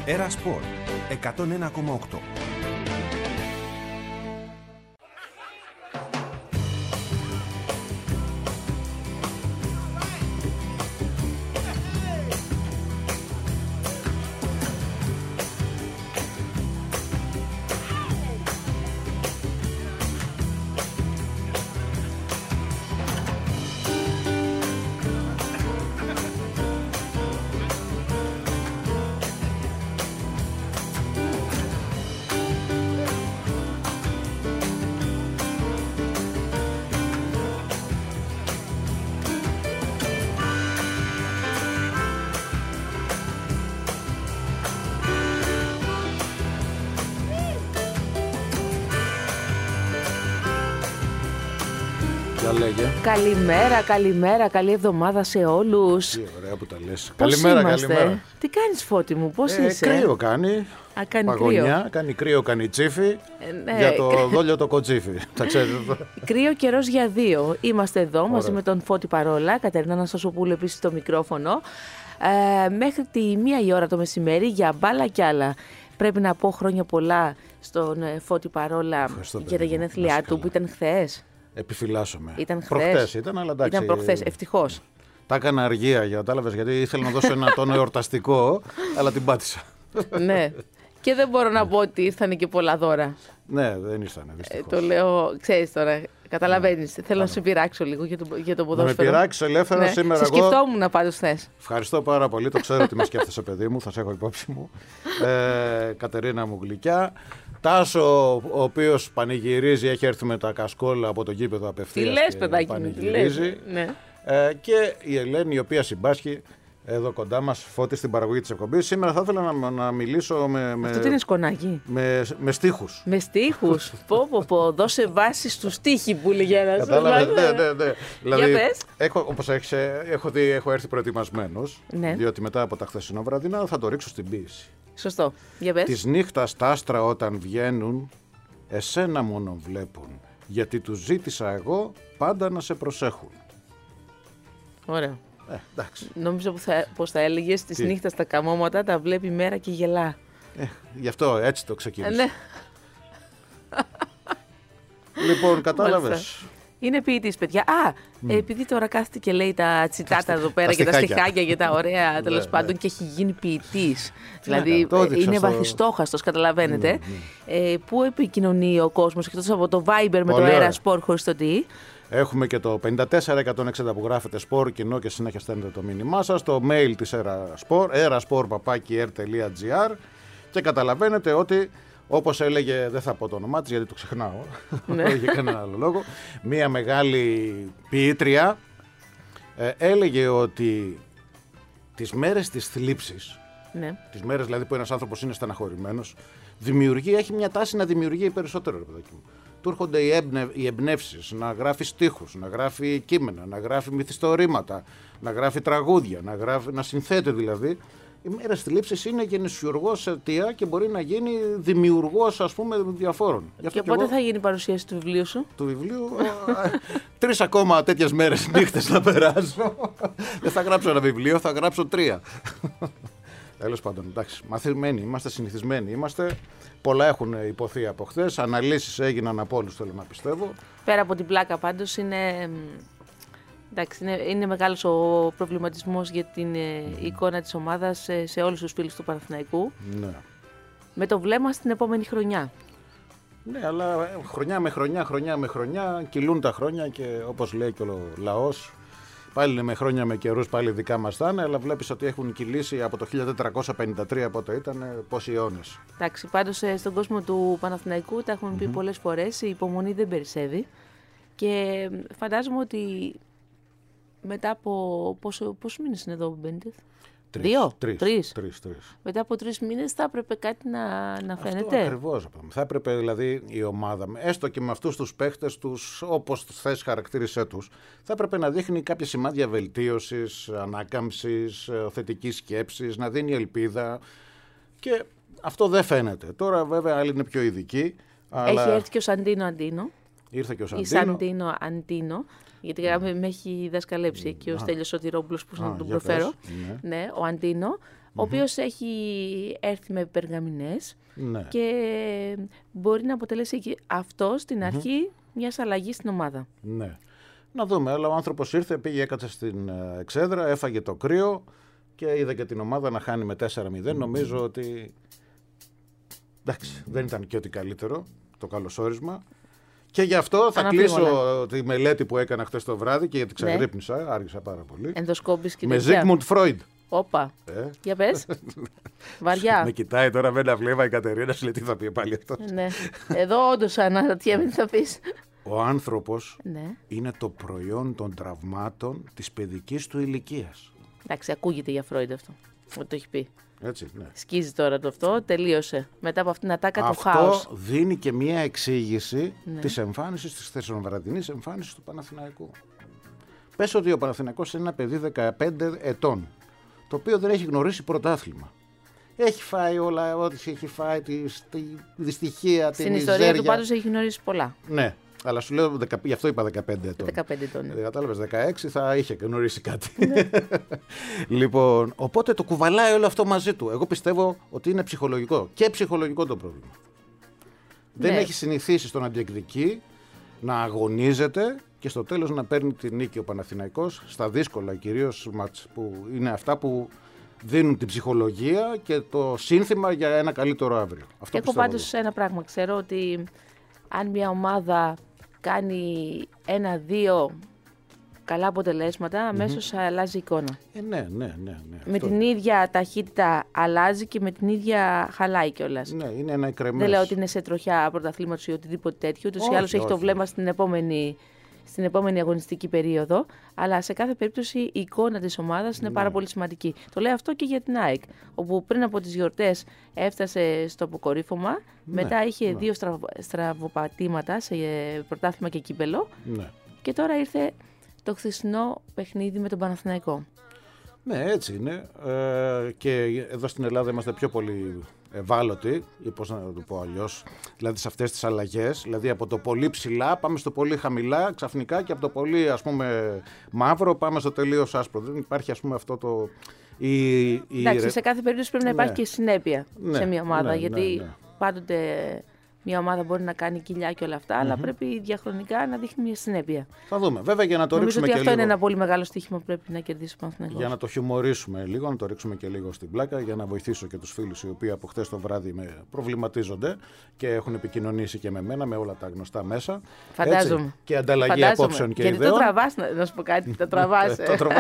Έρα Σπορ 101,8. Καλημέρα, καλή εβδομάδα σε όλους. Τι ωραία που τα λες. Πώς είμαστε? Τι κάνεις, Φώτη μου, πώς είσαι? Κρύο κάνει. Κάνει παγωνιά, κρύο. κάνει κρύο, κάνει τσίφι. Ναι, για το δόλιο το κοτσίφι. Τα ξέρετε. Κρύο καιρός για δύο. Είμαστε εδώ μαζί με τον Φώτη Παρόλα, Κατερίνα Αναστασοπούλου επίσης στο μικρόφωνο. Μέχρι τη 1 η ώρα το μεσημέρι για μπάλα κι άλλα. Πρέπει να πω χρόνια πολλά στον Φώτη Παρόλα για τα γενέθλιά του που ήταν χθες. Επιφυλάσσομαι. Ήταν προχτές ήταν, αλλά εντάξει. Ήταν προχθές, ευτυχώς. Τα έκανα αργία, κατάλαβες, γιατί ήθελα να δώσω ένα τόνο εορταστικό, αλλά την πάτησα. Ναι. Και δεν μπορώ να πω ότι ήρθαν και πολλά δώρα. Ναι, δεν ήρθαν, δυστυχώς. Το λέω, ξέρεις τώρα, καταλαβαίνεις. Θέλω να σε πειράξω λίγο για το ποδόσφαιρο. Να με πειράξεις ελεύθερα σήμερα. Σε σκεφτόμουν πάντως χθες. Ευχαριστώ πάρα πολύ. Το ξέρω ότι με σκέφτεσαι, παιδί μου. Θα σε έχω υπόψη μου. Κατερίνα μου γλυκιά. Τάσο, ο οποίος πανηγυρίζει, έχει έρθει με τα κασκόλα από το γήπεδο απευθείας. Τι λες, παιδάκι μου, τι λες. Ναι. Και η Ελένη, η οποία συμπάσχει εδώ κοντά μας, Φώτη, στην παραγωγή της εκπομπής. Σήμερα θα ήθελα να μιλήσω Αυτό τι είναι σκονάκι? με στίχους. Με στίχους. πω, δώσε βάση στους στίχοι που λέγει ένας. Κατάλαβες, ναι. Δηλαδή, Για πες. όπως έχω έρθει προετοιμασμένος, ναι. Διότι μετά από τα χθεσινοβραδινά θα το ρίξω στην ποίηση. Σωστό. Για πες. Της νύχτας τα άστρα όταν βγαίνουν, εσένα μόνο βλέπουν, γιατί τους ζήτησα εγώ πάντα να σε προσέχουν. Ωραία. Εντάξει. Νόμιζα πως θα έλεγες της νύχτας τα καμώματα τα βλέπει η μέρα και γελά. Γι' αυτό έτσι το ξεκίνησα. Ναι. Λοιπόν, κατάλαβες. Είναι ποιητής, παιδιά. Επειδή τώρα κάθεται και λέει τα τσιτάτα εδώ πέρα και τα στιχάκια και τα ωραία, τέλος πάντων, και έχει γίνει ποιητής. Δηλαδή είναι βαθιστόχαστος, καταλαβαίνετε. Πού επικοινωνεί ο κόσμος εκτός από το Viber με το Έρα Σπορ χωρίς το τι? Έχουμε και το 54160 που γράφετε σπορ κοινό και συνέχεια στέλνετε το μήνυμά σας, το mail της eraspor@er.gr και καταλαβαίνετε ότι, όπως έλεγε, δεν θα πω το όνομά της γιατί το ξεχνάω, για κανένα άλλο λόγο, μία μεγάλη ποιήτρια έλεγε ότι τις μέρες της θλίψης, τις μέρες δηλαδή που ένας άνθρωπος είναι στεναχωρημένος, έχει μια τάση να δημιουργεί περισσότερο, ρε παιδάκι μου. Του έρχονται οι εμπνεύσεις, να γράφει στίχους, να γράφει κείμενα, να γράφει μυθιστορήματα, να γράφει τραγούδια, να συνθέτει δηλαδή. Οι μέρες θλίψης είναι γενεσιουργός αιτία και μπορεί να γίνει δημιουργός, ας πούμε, διαφόρων. Και πότε θα γίνει η παρουσίαση του βιβλίου σου? Του βιβλίου, 3 ακόμα τέτοιες μέρες νύχτες να περάσω. Δεν θα γράψω ένα βιβλίο, θα γράψω 3. Τέλος πάντων, εντάξει, μαθημένοι είμαστε, συνηθισμένοι είμαστε. Πολλά έχουν υποθεί από χθες. Αναλύσεις έγιναν από όλους, θέλω να πιστεύω. Πέρα από την πλάκα, πάντως, είναι μεγάλος ο προβληματισμός για την εικόνα της ομάδας σε όλους τους φίλους του Παναθηναϊκού. Ναι. Με το βλέμμα στην επόμενη χρονιά. Ναι, αλλά χρονιά με χρονιά κυλούν τα χρόνια και όπως λέει και ο λαός, πάλι με χρόνια με καιρούς, πάλι δικά μας θα είναι, αλλά βλέπεις ότι έχουν κυλήσει από το 1453 πότε ήταν, πόσοι αιώνες. Εντάξει, πάντως στον κόσμο του Παναθηναϊκού τα έχουμε πει πολλές φορές, η υπομονή δεν περισσεύει και φαντάζομαι ότι μετά από πόσους μήνες είναι εδώ ο Μπένιτεθ? 3. Μετά από 3 μήνες θα έπρεπε κάτι να φαίνεται. Αυτό ακριβώς. Θα έπρεπε δηλαδή η ομάδα, έστω και με αυτούς τους παίχτες τους, όπως θες χαρακτήρισέ τους, θα έπρεπε να δείχνει κάποια σημάδια βελτίωσης, ανάκαμψης, θετικής σκέψης, να δίνει ελπίδα. Και αυτό δεν φαίνεται. Τώρα βέβαια άλλοι είναι πιο ειδικοί. Αλλά... Έχει έρθει και ο Σαντίνο Αντίνο. Ήρθε και ο Σαντίνο. Η Σαντίνο Αντίνο. Γιατί με έχει δασκαλέψει και ο Στέλιος Σωτηρόπουλος, που να τον προφέρω. Ναι, ο Αντίνο. ο οποίος έχει έρθει με περγαμηνές και μπορεί να αποτελέσει αυτό στην αρχή μιας αλλαγής στην ομάδα. Ναι. Να δούμε, αλλά ο άνθρωπος ήρθε, πήγε, έκατσε στην εξέδρα, έφαγε το κρύο και είδε και την ομάδα να χάνει με 4-0. Νομίζω ότι εντάξει, δεν ήταν και ό,τι καλύτερο το καλωσόρισμα. Και γι' αυτό θα κλείσω τη μελέτη που έκανα χτες το βράδυ και γιατί ξαγρύπνησα, άργησα πάρα πολύ. Ενδοσκόπης και με Sigmund Freud. Όπα. Για πες. Βαριά. Με κοιτάει τώρα με ένα βλέμμα η Κατερίνα, σου λέει τι θα πει πάλι αυτό. Ναι. Εδώ όντως αναρωτιέμαι τι θα πεις. Ο άνθρωπος είναι το προϊόν των τραυμάτων της παιδικής του ηλικίας. Εντάξει, ακούγεται για Φρόιντ αυτό. Ότι το έχει πει. Έτσι, ναι. Σκίζει τώρα το αυτό, τελείωσε. Μετά από αυτήν την ατάκα το χάος. Αυτό δίνει και μια εξήγηση της εμφάνισης, της θεσσαλονικιανής εμφάνισης του Παναθηναϊκού. Πες ότι ο Παναθηναϊκός είναι ένα παιδί 15 ετών, το οποίο δεν έχει γνωρίσει πρωτάθλημα. Έχει φάει όλα, ό,τι έχει φάει, τη δυστυχία, την μιζέρια. Στην ιστορία του πάντως έχει γνωρίσει πολλά. Ναι. Αλλά σου λέω, γι' αυτό είπα 15 ετών. 15 ετών. Δεν κατάλαβες, 16 θα είχε γνωρίσει κάτι. Λοιπόν, οπότε το κουβαλάει όλο αυτό μαζί του. Εγώ πιστεύω ότι είναι ψυχολογικό. Και ψυχολογικό το πρόβλημα. Δεν έχει συνηθίσει στο να διεκδικεί, να αγωνίζεται και στο τέλος να παίρνει τη νίκη ο Παναθηναϊκός στα δύσκολα κυρίως μάτς που είναι αυτά που δίνουν την ψυχολογία και το σύνθημα για ένα καλύτερο αύριο. Αυτό έχω πάντως ένα πράγμα. Ξέρω ότι αν μια ομάδα κάνει 1-2 καλά αποτελέσματα, αμέσως αλλάζει εικόνα. Ναι. Με την ίδια ταχύτητα αλλάζει και με την ίδια χαλάει κιόλας. Ναι, είναι ένα εκρεμές. Δεν λέω ότι είναι σε τροχιά πρωταθλήματος ή οτιδήποτε τέτοιο. Ούτως ή άλλως έχει το βλέμμα στην επόμενη αγωνιστική περίοδο. Αλλά σε κάθε περίπτωση η εικόνα της ομάδας είναι πάρα πολύ σημαντική. Το λέω αυτό και για την ΑΕΚ, όπου πριν από τις γιορτές έφτασε στο αποκορύφωμα. Μετά είχε 2 στραβοπατήματα σε πρωτάθλημα και κύπελο. Και τώρα ήρθε το χθεσινό παιχνίδι με τον Παναθηναϊκό. Ναι, έτσι είναι. Και εδώ στην Ελλάδα είμαστε πιο πολύ ευάλωτοι, ή πώς να το πω αλλιώς, δηλαδή σε αυτές τις αλλαγές. Δηλαδή από το πολύ ψηλά πάμε στο πολύ χαμηλά ξαφνικά και από το πολύ ας πούμε μαύρο πάμε στο τελείως άσπρο. Δεν υπάρχει ας πούμε αυτό το... Εντάξει, σε κάθε περίπτωση πρέπει να υπάρχει και συνέπεια σε μια ομάδα, γιατί πάντοτε μια ομάδα μπορεί να κάνει κοιλιά και όλα αυτά, αλλά πρέπει διαχρονικά να δείχνει μια συνέπεια. Θα δούμε. Βέβαια για να το ρίξουμε και λίγο. Νομίζω ότι αυτό είναι ένα πολύ μεγάλο στοίχημα που πρέπει να κερδίσει ο Παναθηναϊκός. Για να το χιουμορίσουμε λίγο, να το ρίξουμε και λίγο στην πλάκα, για να βοηθήσω και τους φίλους οι οποίοι από χτες το βράδυ με προβληματίζονται και έχουν επικοινωνήσει και με μένα με όλα τα γνωστά μέσα. Φαντάζομαι. Έτσι, και ανταλλαγή απόψεων και ιδεών. Γιατί το τραβάς, να σου πω κάτι, το τραβάς.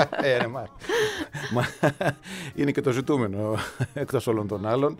Είναι και το ζητούμενο εκτός όλων των άλλων.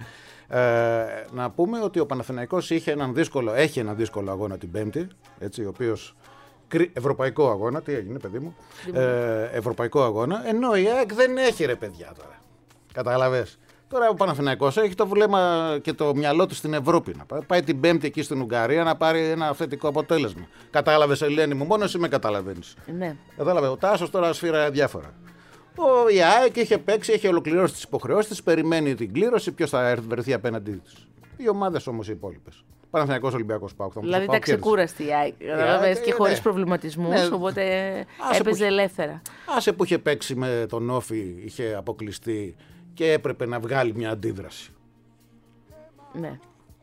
Να πούμε ότι ο Παναθηναϊκός έχει έναν δύσκολο αγώνα την Πέμπτη, έτσι, ο οποίος ευρωπαϊκό αγώνα, τι έγινε παιδί μου, ευρωπαϊκό αγώνα, ενώ η ΑΕΚ δεν έχει ρε παιδιά τώρα, καταλαβες. Τώρα ο Παναθηναϊκός έχει το βλέμμα και το μυαλό του στην Ευρώπη, να πάει την Πέμπτη εκεί στην Ουγγαρία να πάρει ένα θετικό αποτέλεσμα. Κατάλαβες Ελένη μου, μόνο εσύ με καταλαβαίνεις. Ναι. Κατάλαβε, ο Τάσος τώρα σφύρα διάφορα. Η ΑΕΚ είχε παίξει, είχε ολοκληρώσει τις υποχρεώσεις της, περιμένει την κλήρωση, ποιος θα βρεθεί απέναντί της. Οι ομάδες όμως οι υπόλοιπες. Παναθηναϊκός, Ολυμπιακός, ΠΑΟΚ. Δηλαδή ήταν ξεκούραστη η ΑΕΚ και χωρίς προβληματισμούς, οπότε έπαιζε ελεύθερα. Άσε που είχε παίξει με τον Όφη, είχε αποκλειστεί και έπρεπε να βγάλει μια αντίδραση. Ναι.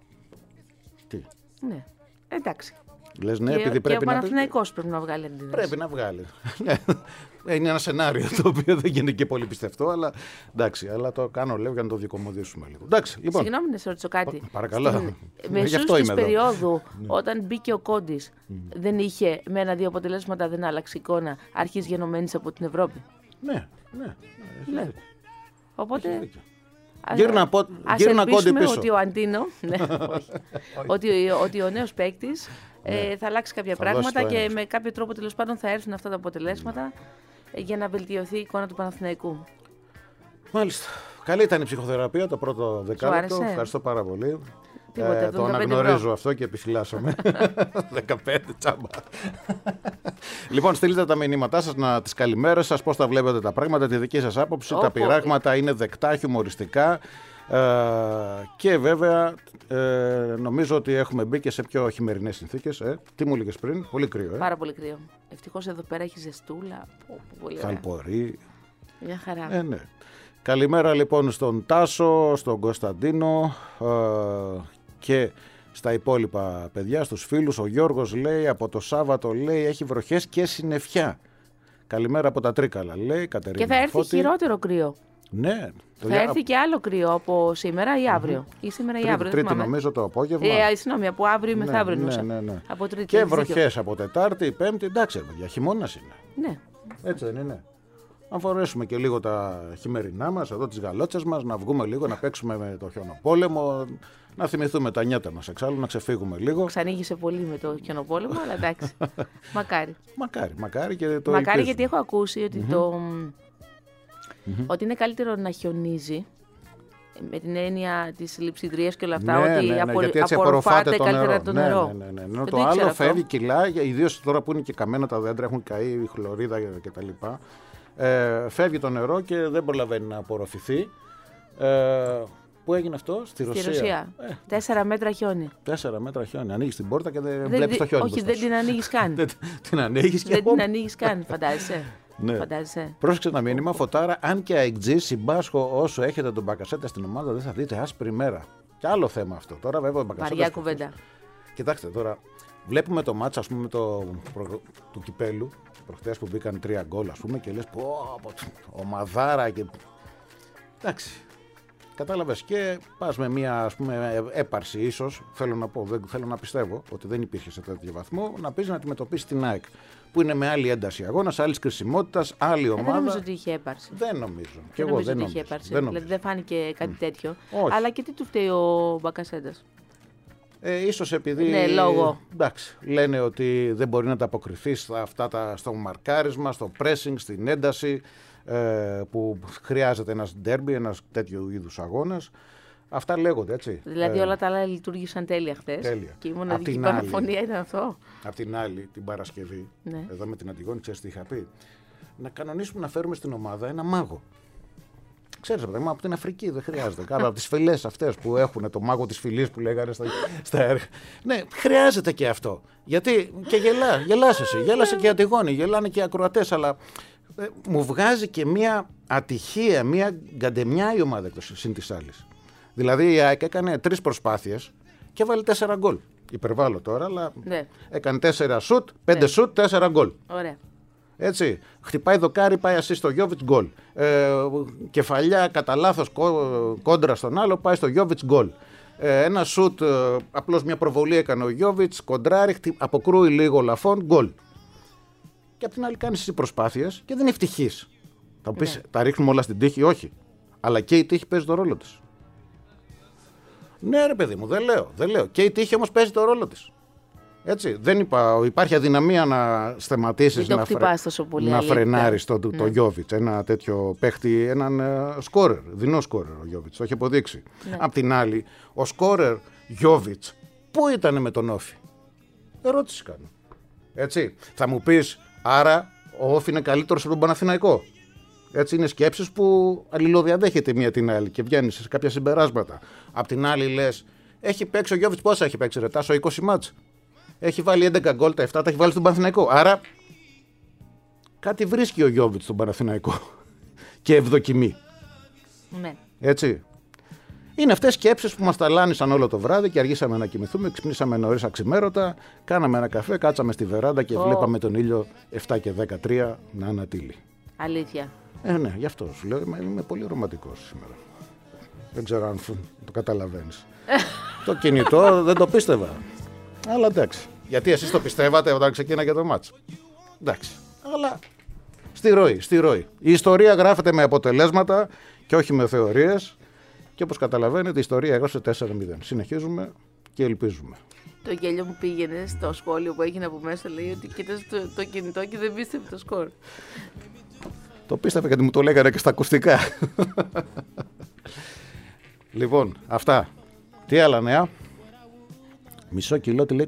Τι. Ναι. Εντάξει. Λες ναι, επειδή πρέπει ο Παναθηναϊκός πρέπει να βγάλει αντίδραση. Πρέπει να βγάλει. Είναι ένα σενάριο το οποίο δεν γίνεται και πολύ πιστευτό, αλλά εντάξει, αλλά το κάνω λέω για να το δικομωδήσουμε λίγο. Εντάξει, λοιπόν. Συγγνώμη να σε ρωτήσω κάτι. Παρακαλώ. Μεσούς της περίοδου, όταν μπήκε ο Κόντης, δεν είχε με 1-2 αποτελέσματα, δεν άλλαξε εικόνα αρχής γενομένης από την Ευρώπη. Ναι. Οπότε. Γύρνα Κόντι πίσω. Ότι ο Αντίνο, ότι ο νέος παίκτης θα αλλάξει κάποια πράγματα και με κάποιο τρόπο τέλος πάντων θα έρθουν αυτά τα αποτελέσματα για να βελτιωθεί η εικόνα του Παναθηναϊκού. Μάλιστα. Καλή ήταν η ψυχοθεραπεία το πρώτο δεκάλεπτο. Ευχαριστώ πάρα πολύ. Το αναγνωρίζω αυτό και επιφυλάσσομαι. 15 τσάμπα. Λοιπόν, στείλτε τα μηνύματά σας, τις καλημέρες σας, πώς τα βλέπετε τα πράγματα, τη δική σας άποψη. Τα πειράγματα είναι δεκτά, χιουμοριστικά. Και βέβαια νομίζω ότι έχουμε μπει και σε πιο χειμερινές συνθήκες. Τι μου έλεγες πριν, πολύ κρύο. Πάρα πολύ κρύο. Ευτυχώς εδώ πέρα έχει ζεστούλα. Θαλπορεί. Μια χαρά. Ναι. Καλημέρα λοιπόν στον Τάσο, στον Κωνσταντίνο και στα υπόλοιπα παιδιά, στους φίλους. Ο Γιώργος λέει από το Σάββατο λέει έχει βροχές και συννεφιά. Καλημέρα από τα Τρίκαλα λέει Κατερίνα. Και θα έρθει Φώτη. Χειρότερο κρύο. Ναι. Θα έρθει και άλλο κρύο από σήμερα ή αύριο. Ή σήμερα ή αύριο. Τρίτη νομίζω το απόγευμα. Συγγνώμη, από αύριο ή μεθαύριο. Ναι. Από Τρίτη. Και βροχές από Τετάρτη, Πέμπτη. Εντάξει, παιδιά, χειμώνας είναι. Ναι. Έτσι δεν είναι? Αν φορέσουμε και λίγο τα χειμερινά μας, εδώ τις γαλότσες μας, να βγούμε λίγο, να παίξουμε με το χιονοπόλεμο, να θυμηθούμε τα νιάτα μας εξάλλου, να ξεφύγουμε λίγο. Ξανήγησε πολύ με το χιονοπόλεμο, αλλά εντάξει. Μακάρι. Μακάρι και το Μακάρι, γιατί έχω ακούσει ότι, ότι είναι καλύτερο να χιονίζει. Με την έννοια της λειψιδρίας και όλα αυτά, ότι γιατί έτσι απορροφάται καλύτερα το νερό. Ναι. Το άλλο φεύγει, κυλά, ιδίως τώρα που είναι και καμένα τα δέντρα, έχουν καεί η χλωρίδα κτλ. Φεύγει το νερό και δεν προλαβαίνει να απορροφηθεί. Πού έγινε αυτό? Στη Ρωσία. 4 μέτρα χιόνι. 4 μέτρα χιόνι. Ανοίγεις την πόρτα και δεν βλέπεις το χιόνι. Όχι, δεν την ανοίγεις καν. Την ανοίγεις και δεν την ανοίγεις καν, φαντάζεσαι. Ναι. Πρόσεξε ένα μήνυμα, Φωτάρα. Αν και αεκτζή συμπάσχω όσο έχετε τον Μπακασέτα στην ομάδα, δεν θα δείτε άσπρη μέρα. Και άλλο θέμα αυτό. Τώρα βέβαια ο Μπακασέτα. Βαριά κουβέντα. Κοιτάξτε τώρα, βλέπουμε το μάτσα ας πούμε του Κυπέλου. Προχτές που μπήκαν 3 γκολ, ας πούμε, και λες ομαδάρα και. Εντάξει. Κατάλαβες, και πας με μια ας πούμε έπαρση ίσως, θέλω να πω, δεν θέλω να πιστεύω ότι δεν υπήρχε σε τέτοιο βαθμό, να πεις να αντιμετωπίσει την ΑΕΚ, που είναι με άλλη ένταση αγώνας, άλλης κρισιμότητας, άλλη ομάδα. Δεν νομίζω ότι είχε έπαρση. Δεν νομίζω. Και εγώ δεν νομίζω. Δηλαδή δεν φάνηκε κάτι τέτοιο. Όχι. Αλλά και τι του φταίει ο Μπακασέτας? Ίσως επειδή ναι, λόγο. Εντάξει, λένε ότι δεν μπορεί να ανταποκριθεί στο μαρκάρισμα, στο pressing, στην ένταση που χρειάζεται ένας ντέρμπι, ένας τέτοιου είδους αγώνας. Αυτά λέγονται, έτσι. Δηλαδή όλα τα άλλα λειτουργήσαν τέλεια χθες. Τέλεια. Και η μοναδική παραφωνία ήταν αυτό. Απ' την άλλη, την Παρασκευή, ναι. Εδώ με την Αντιγόνη, ξέρεις τι είχα πει? Να κανονίσουμε να φέρουμε στην ομάδα ένα μάγο. Ξέρεις, από την Αφρική δεν χρειάζεται. Κάνα από τις φυλές αυτές που έχουν το μάγο της φυλής που λέγανε στα έργα. Ναι, χρειάζεται και αυτό. Γιατί και γελάς εσύ, γέλασε και η Αντιγόνη, γελάνε και οι ακροατές, αλλά μου βγάζει και μια ατυχία, μια γκαντεμιά η ομάδα εκτός συν της άλλης. Δηλαδή η ΑΕΚ έκανε 3 προσπάθειες και έβαλε 4 γκολ. Υπερβάλλω τώρα, αλλά ναι. Έκανε 4 σουτ, 5 σουτ, 4 γκολ. Ωραία. Έτσι, χτυπάει δοκάρι, πάει ασίστ στο Γιόβιτς, γκολ. Κεφαλιά κατά λάθος κόντρα στον άλλο, πάει στο Γιόβιτς, γκολ. Ένα σουτ, απλώς μια προβολή έκανε ο Γιόβιτς, κοντράρι, αποκρούει λίγο λαφών, γκολ. Και απ' την άλλη κάνεις εσύ προσπάθειες και δεν είναι ευτυχής. Θα μου πεις, τα ρίχνουμε όλα στην τύχη, όχι. Αλλά και η τύχη παίζει το ρόλο της. Ναι ρε παιδί μου, δεν λέω. Και η τύχη όμως παίζει το ρόλο της. Έτσι, δεν υπάρχει αδυναμία να σταματήσεις να φρενάρεις το Γιόβιτς, ένα τέτοιο παίχτη, έναν σκόρερ, δεινό σκόρερ ο Γιόβιτς, το έχει αποδείξει. Ναι. Απ' την άλλη, ο σκόρερ Γιόβιτς, πού ήταν με τον Όφη? Ερώτηση κάνω. Έτσι, θα μου πεις, άρα ο Όφη είναι καλύτερος από τον Παναθηναϊκό. Έτσι, είναι σκέψεις που αλληλοδιαδέχεται μία την άλλη και βγαίνεις σε κάποια συμπεράσματα. Απ' την άλλη λες, έχει παίξει ο Γιόβιτς, πόσα έχει παίξει ρε Τάσο, 20 μάτς. Έχει βάλει 11 γκολ, τα 7 τα έχει βάλει στον Παναθηναϊκό. Άρα κάτι βρίσκει ο Γιόβιτς στον Παναθηναϊκό και ευδοκιμεί. Ναι. Έτσι. Είναι αυτές σκέψεις που μας ταλάνισαν όλο το βράδυ και αργήσαμε να κοιμηθούμε, ξυπνήσαμε νωρίς αξιμέρωτα, κάναμε ένα καφέ, κάτσαμε στη βεράντα και βλέπαμε τον ήλιο 7 και 13 να ανατείλει. Αλήθεια. Ναι, γι' αυτό σου λέω, είμαι πολύ ρομαντικός σήμερα. Δεν ξέρω αν το καταλαβαίνεις. Το κινητό δεν το πίστευα. Αλλά εντάξει. Γιατί εσείς το πιστεύατε όταν ξεκίναγε το μάτς. Εντάξει. Αλλά στη ροή. Η ιστορία γράφεται με αποτελέσματα και όχι με θεωρίες. Και όπως καταλαβαίνετε, η ιστορία έγραψε 4-0. Συνεχίζουμε και ελπίζουμε. Το γέλιο μου πήγαινε στο σχόλιο που έγινε από μέσα. Λέει ότι κοίτασε το κινητό και δεν πίστευε το σκορ. Το πίστευε γιατί μου το λέγανε και στα ακουστικά. Λοιπόν, αυτά. Τι άλλα νέα? Μισό κιλό, τη λέει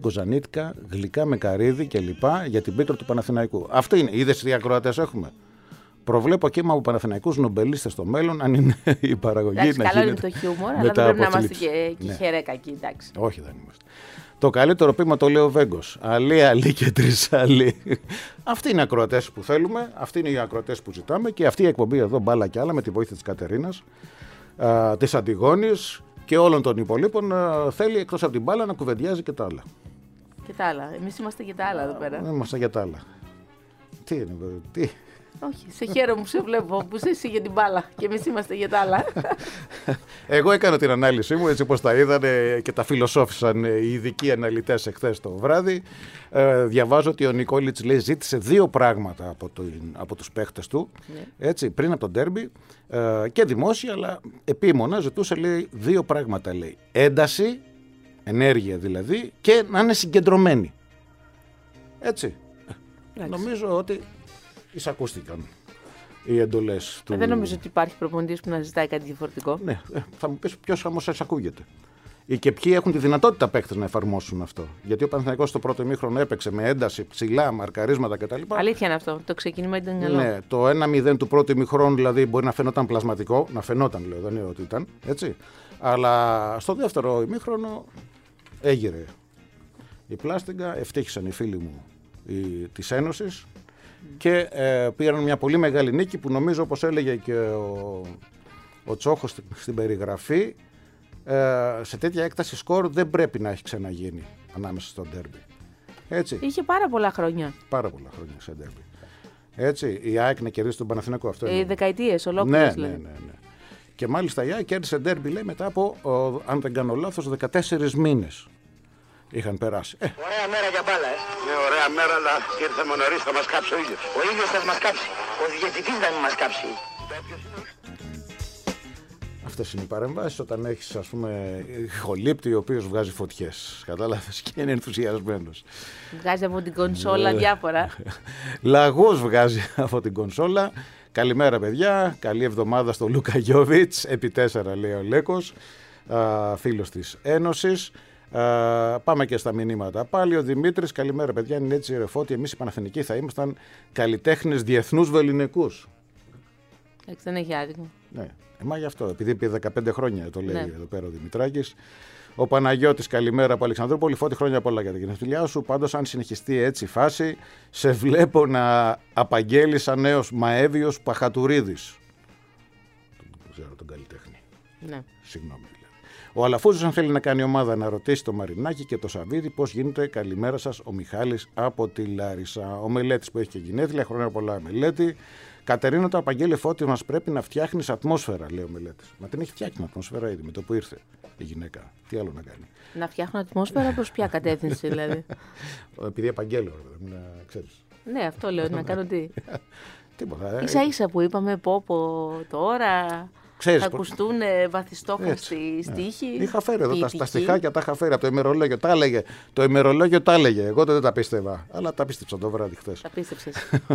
Προβλέπω κύμα από Παναθηναϊκούς νομπελίστες στο μέλλον, αν είναι η παραγωγή. Εντάξει, καλό είναι το χιούμορ, αλλά δεν πρέπει να είμαστε και χερέκακοι, εντάξει. Όχι, δεν είμαστε. Το καλύτερο ποίημα το λέει ο Βέγκος. Αλή και τρισαλή. Αυτοί είναι οι ακροατές που θέλουμε, αυτοί είναι οι ακροατές που ζητάμε και αυτή η εκπομπή εδώ, Μπάλα και άλλα, με τη βοήθεια της Κατερίνας, της Αντιγόνης και όλων των υπολείπων, θέλει εκτός από την μπάλα να κουβεντιάζει και τα άλλα. Και τα άλλα. Εμείς είμαστε και τα άλλα εδώ πέρα. Είμαστε για τα άλλα. Τι είναι, τι. Όχι, σε χαίρομαι που σε βλέπω, που είσαι εσύ για την μπάλα και εμείς είμαστε για τα άλλα. Εγώ έκανα την ανάλυση μου έτσι όπως τα είδανε και τα φιλοσόφησαν οι ειδικοί αναλυτές εχθές το βράδυ. Διαβάζω ότι ο Νικόλιτς λέει ζήτησε 2 πράγματα από τους παίχτες του, έτσι, πριν από τον ντέρμπι και δημόσια, αλλά επίμονα ζητούσε, λέει, 2 πράγματα, λέει. Ένταση, ενέργεια δηλαδή, και να είναι συγκεντρωμένοι. Έτσι. Νομίζω ότι εισακούστηκαν οι εντολές του. Δεν νομίζω ότι υπάρχει προπονητής που να ζητάει κάτι διαφορετικό. Ναι, θα μου πεις ποιος όμως εισακούγεται. Ή και ποιοι έχουν τη δυνατότητα παίκτες να εφαρμόσουν αυτό. Γιατί ο Παναθηναϊκός στο πρώτο ημίχρονο έπαιξε με ένταση, ψηλά, μαρκαρίσματα κτλ. Αλήθεια είναι αυτό. Το ξεκίνημα ήταν καλό. Ναι, το 1-0 του πρώτου ημίχρονου δηλαδή μπορεί να φαινόταν πλασματικό. Να φαινόταν, λέω, δεν είναι ότι ήταν. Έτσι. Αλλά στο δεύτερο ημίχρονο έγειρε η πλάστιγκα, ευτύχησαν οι φίλοι μου της Ένωσης και πήραν μια πολύ μεγάλη νίκη που νομίζω, όπως έλεγε και ο Τσόχος στην περιγραφή, σε τέτοια έκταση σκορ δεν πρέπει να έχει ξαναγίνει ανάμεσα στο ντέρμπι. Έτσι. Είχε πάρα πολλά χρόνια. Πάρα πολλά χρόνια σε ντέρμπι. Έτσι, η ΑΕΚ να κερδίσει τον Παναθηναϊκό. Δεκαετίες ολόκληρες. Ναι. Και μάλιστα η ΑΕΚ κέρδισε ντέρμπι, λέει, μετά από, αν δεν κάνω λάθος, 14 μήνες είχαν περάσει. Ωραία μέρα για μπάλα, Ναι, ωραία μέρα, αλλά ήρθαμε νωρίς, θα μας κάψει ο ήλιος. Ο ήλιος θα μας κάψει. Ο διαιτητής θα μας κάψει. Αυτές είναι οι παρεμβάσεις όταν έχεις, ας πούμε, ηχολήπτη ο οποίος βγάζει φωτιές. Κατάλαβες, και είναι ενθουσιασμένος. Βγάζει από την κονσόλα διάφορα. Λαγούς βγάζει από την κονσόλα. Καλημέρα, παιδιά. Καλή εβδομάδα στο Λούκα Γιόβιτς. Επί 4, λέει ο Λέκος, φίλος της Ένωσης. Πάμε και στα μηνύματα. Πάλι ο Δημήτρης, καλημέρα, παιδιά. Είναι έτσι, Ρεφώτη. Εμείς οι Παναθηνικοί θα ήμασταν καλλιτέχνες διεθνούς βεληνικούς. Εντάξει, δεν έχει άδικο. Ναι, μα γι' αυτό, επειδή επί 15 χρόνια το λέει εδώ πέρα ο Δημητράκης. Ο Παναγιώτης, καλημέρα από Αλεξανδρούπολη. Φώτη, χρόνια πολλά για τα γενέθλιά σου. Πάντως, αν συνεχιστεί έτσι η φάση, σε βλέπω να απαγγέλει σαν νέος Μαέβιος Παχατουρίδης. Δεν ξέρω τον καλλιτέχνη. Ναι. Συγγνώμη. Ο Αλαφούζος, αν θέλει να κάνει ομάδα, να ρωτήσει το Μαρινάκι και το Σαββίδι πώς γίνεται. Καλημέρα σας, ο Μιχάλης από τη Λάρισα. Ο Μελέτης που έχει και γενέθλια, χρόνια πολλά, Μελέτη. Κατερίνα, το απαγγέλει Φώτη, μας πρέπει να φτιάχνεις ατμόσφαιρα, λέει ο Μελέτης. Μα την έχει φτιάξει την ατμόσφαιρα ήδη με το που ήρθε η γυναίκα. Τι άλλο να κάνει. Να φτιάχνω ατμόσφαιρα προς ποια κατεύθυνση, δηλαδή. Επειδή απαγγέλω, να ξέρεις. Ναι, αυτό λέω, να κάνω τι. Τίποτα. Ίσα-ίσα που είπαμε πόπο τώρα. Ξέρεις, θα ακουστούν βαθιστόχαστοι στίχοι. Είχα φέρει εδώ τα στιχάκια, τα είχα φέρει από το ημερολόγιο. Τα έλεγε. Το ημερολόγιο τα έλεγε. Εγώ δεν τα πίστευα. Αλλά τα πίστεψα το βράδυ χθες. Τα πίστεψες.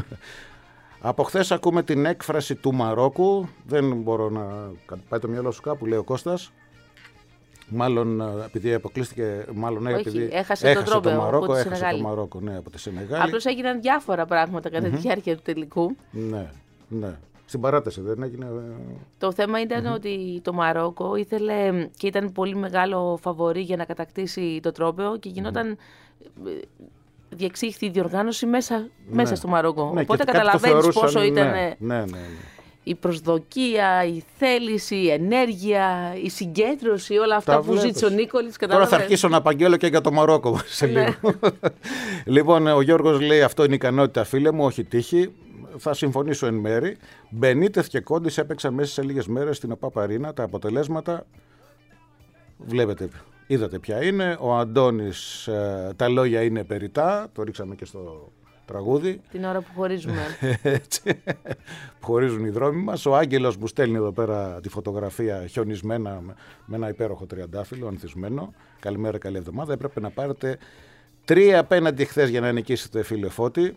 Από χθες ακούμε την έκφραση του Μαρόκου. Δεν μπορώ να πάει το μυαλό σου κάπου, λέει ο Κώστας. Μάλλον επειδή αποκλείστηκε. Μάλλον επειδή έχασε το Μαρόκο. Έχασε το Μαρόκο, ναι, από τη Σενεγάλη. Απλώς έγιναν διάφορα πράγματα κατά τη διάρκεια του τελικού. Ναι. Στην παράταση δεν έγινε. Το θέμα ήταν ότι το Μαρόκο ήθελε και ήταν πολύ μεγάλο φαβορί για να κατακτήσει το τρόπαιο και γινόταν. Διεξήχθη η διοργάνωση μέσα στο Μαρόκο. Ναι, οπότε καταλαβαίνεις πόσο ήταν ναι. η προσδοκία, η θέληση, η ενέργεια, η συγκέντρωση, όλα αυτά που ζήτησε ο Νίκολης. Τώρα θα αρχίσω να απαγγέλω και για το Μαρόκο σε λίγο. Λοιπόν, ο Γιώργος λέει: αυτό είναι ικανότητα, φίλε μου, όχι τύχη. Θα συμφωνήσω εν μέρη. Μπενίτεθ και Κόντις έπαιξαν μέσα σε λίγες μέρες στην ΟΠΑΠ Αρίνα. Τα αποτελέσματα βλέπετε, είδατε ποια είναι. Ο Αντώνης, τα λόγια είναι περιτά. Το ρίξαμε και στο τραγούδι. Την ώρα που χωρίζουμε. Έτσι, που χωρίζουν οι δρόμοι μας. Ο Άγγελος μου στέλνει εδώ πέρα τη φωτογραφία χιονισμένα με ένα υπέροχο τριαντάφυλλο ανθισμένο. Καλημέρα, καλή εβδομάδα. Έπρεπε να πάρετε 3 απέναντι χθες για να νικήσετε, φίλε Φώτη.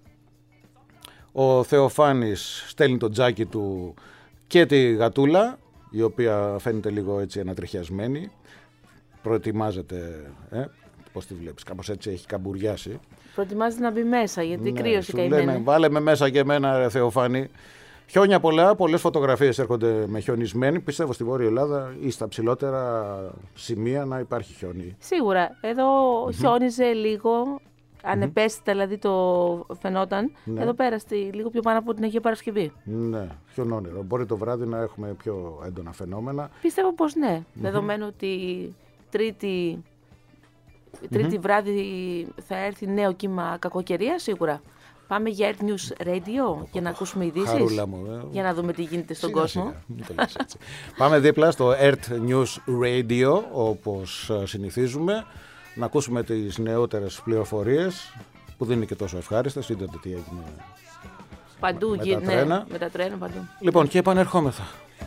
Ο Θεοφάνης στέλνει το τζάκι του και τη γατούλα, η οποία φαίνεται λίγο έτσι ανατριχιασμένη. Προετοιμάζεται, πώς τη βλέπεις, κάπως έτσι έχει καμπουριάσει. Προετοιμάζεται να μπει μέσα, γιατί κρύωσε καημένη. Λένε, βάλε με μέσα και εμένα, ρε Θεοφάνη. Χιόνια πολλά, πολλές φωτογραφίες έρχονται με χιονισμένη. Πιστεύω στη Βόρεια Ελλάδα ή στα ψηλότερα σημεία να υπάρχει χιόνι. Σίγουρα. Εδώ χιόνιζε λίγο, ανεπαίσθητα δηλαδή το φαινόταν. Ναι. Εδώ πέρα, λίγο πιο πάνω από την Αγία Παρασκευή. Ναι, χιονόνερο. Μπορεί το βράδυ να έχουμε πιο έντονα φαινόμενα. Πιστεύω πως ναι. Δεδομένου ότι Τρίτη βράδυ θα έρθει νέο κύμα κακοκαιρία, σίγουρα. Πάμε για Earth News Radio για να ακούσουμε ειδήσεις. Χαρούλα μου. Για να δούμε τι γίνεται στον κόσμο. Μην το λες έτσι. Πάμε δίπλα στο Earth News Radio, όπως συνηθίζουμε. Να ακούσουμε τις νεότερες πληροφορίες, που δεν είναι και τόσο ευχάριστες. Είδατε τι έγινε Παντού γίνεται. Με τα τρένα παντού. Λοιπόν, και επανερχόμεθα.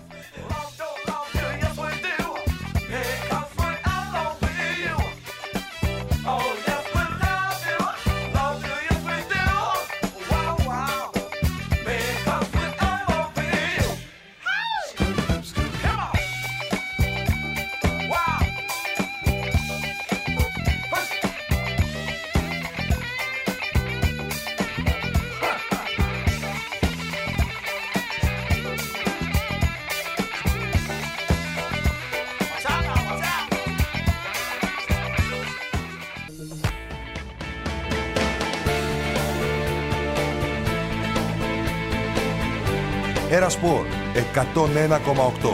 Σπορ 101,8.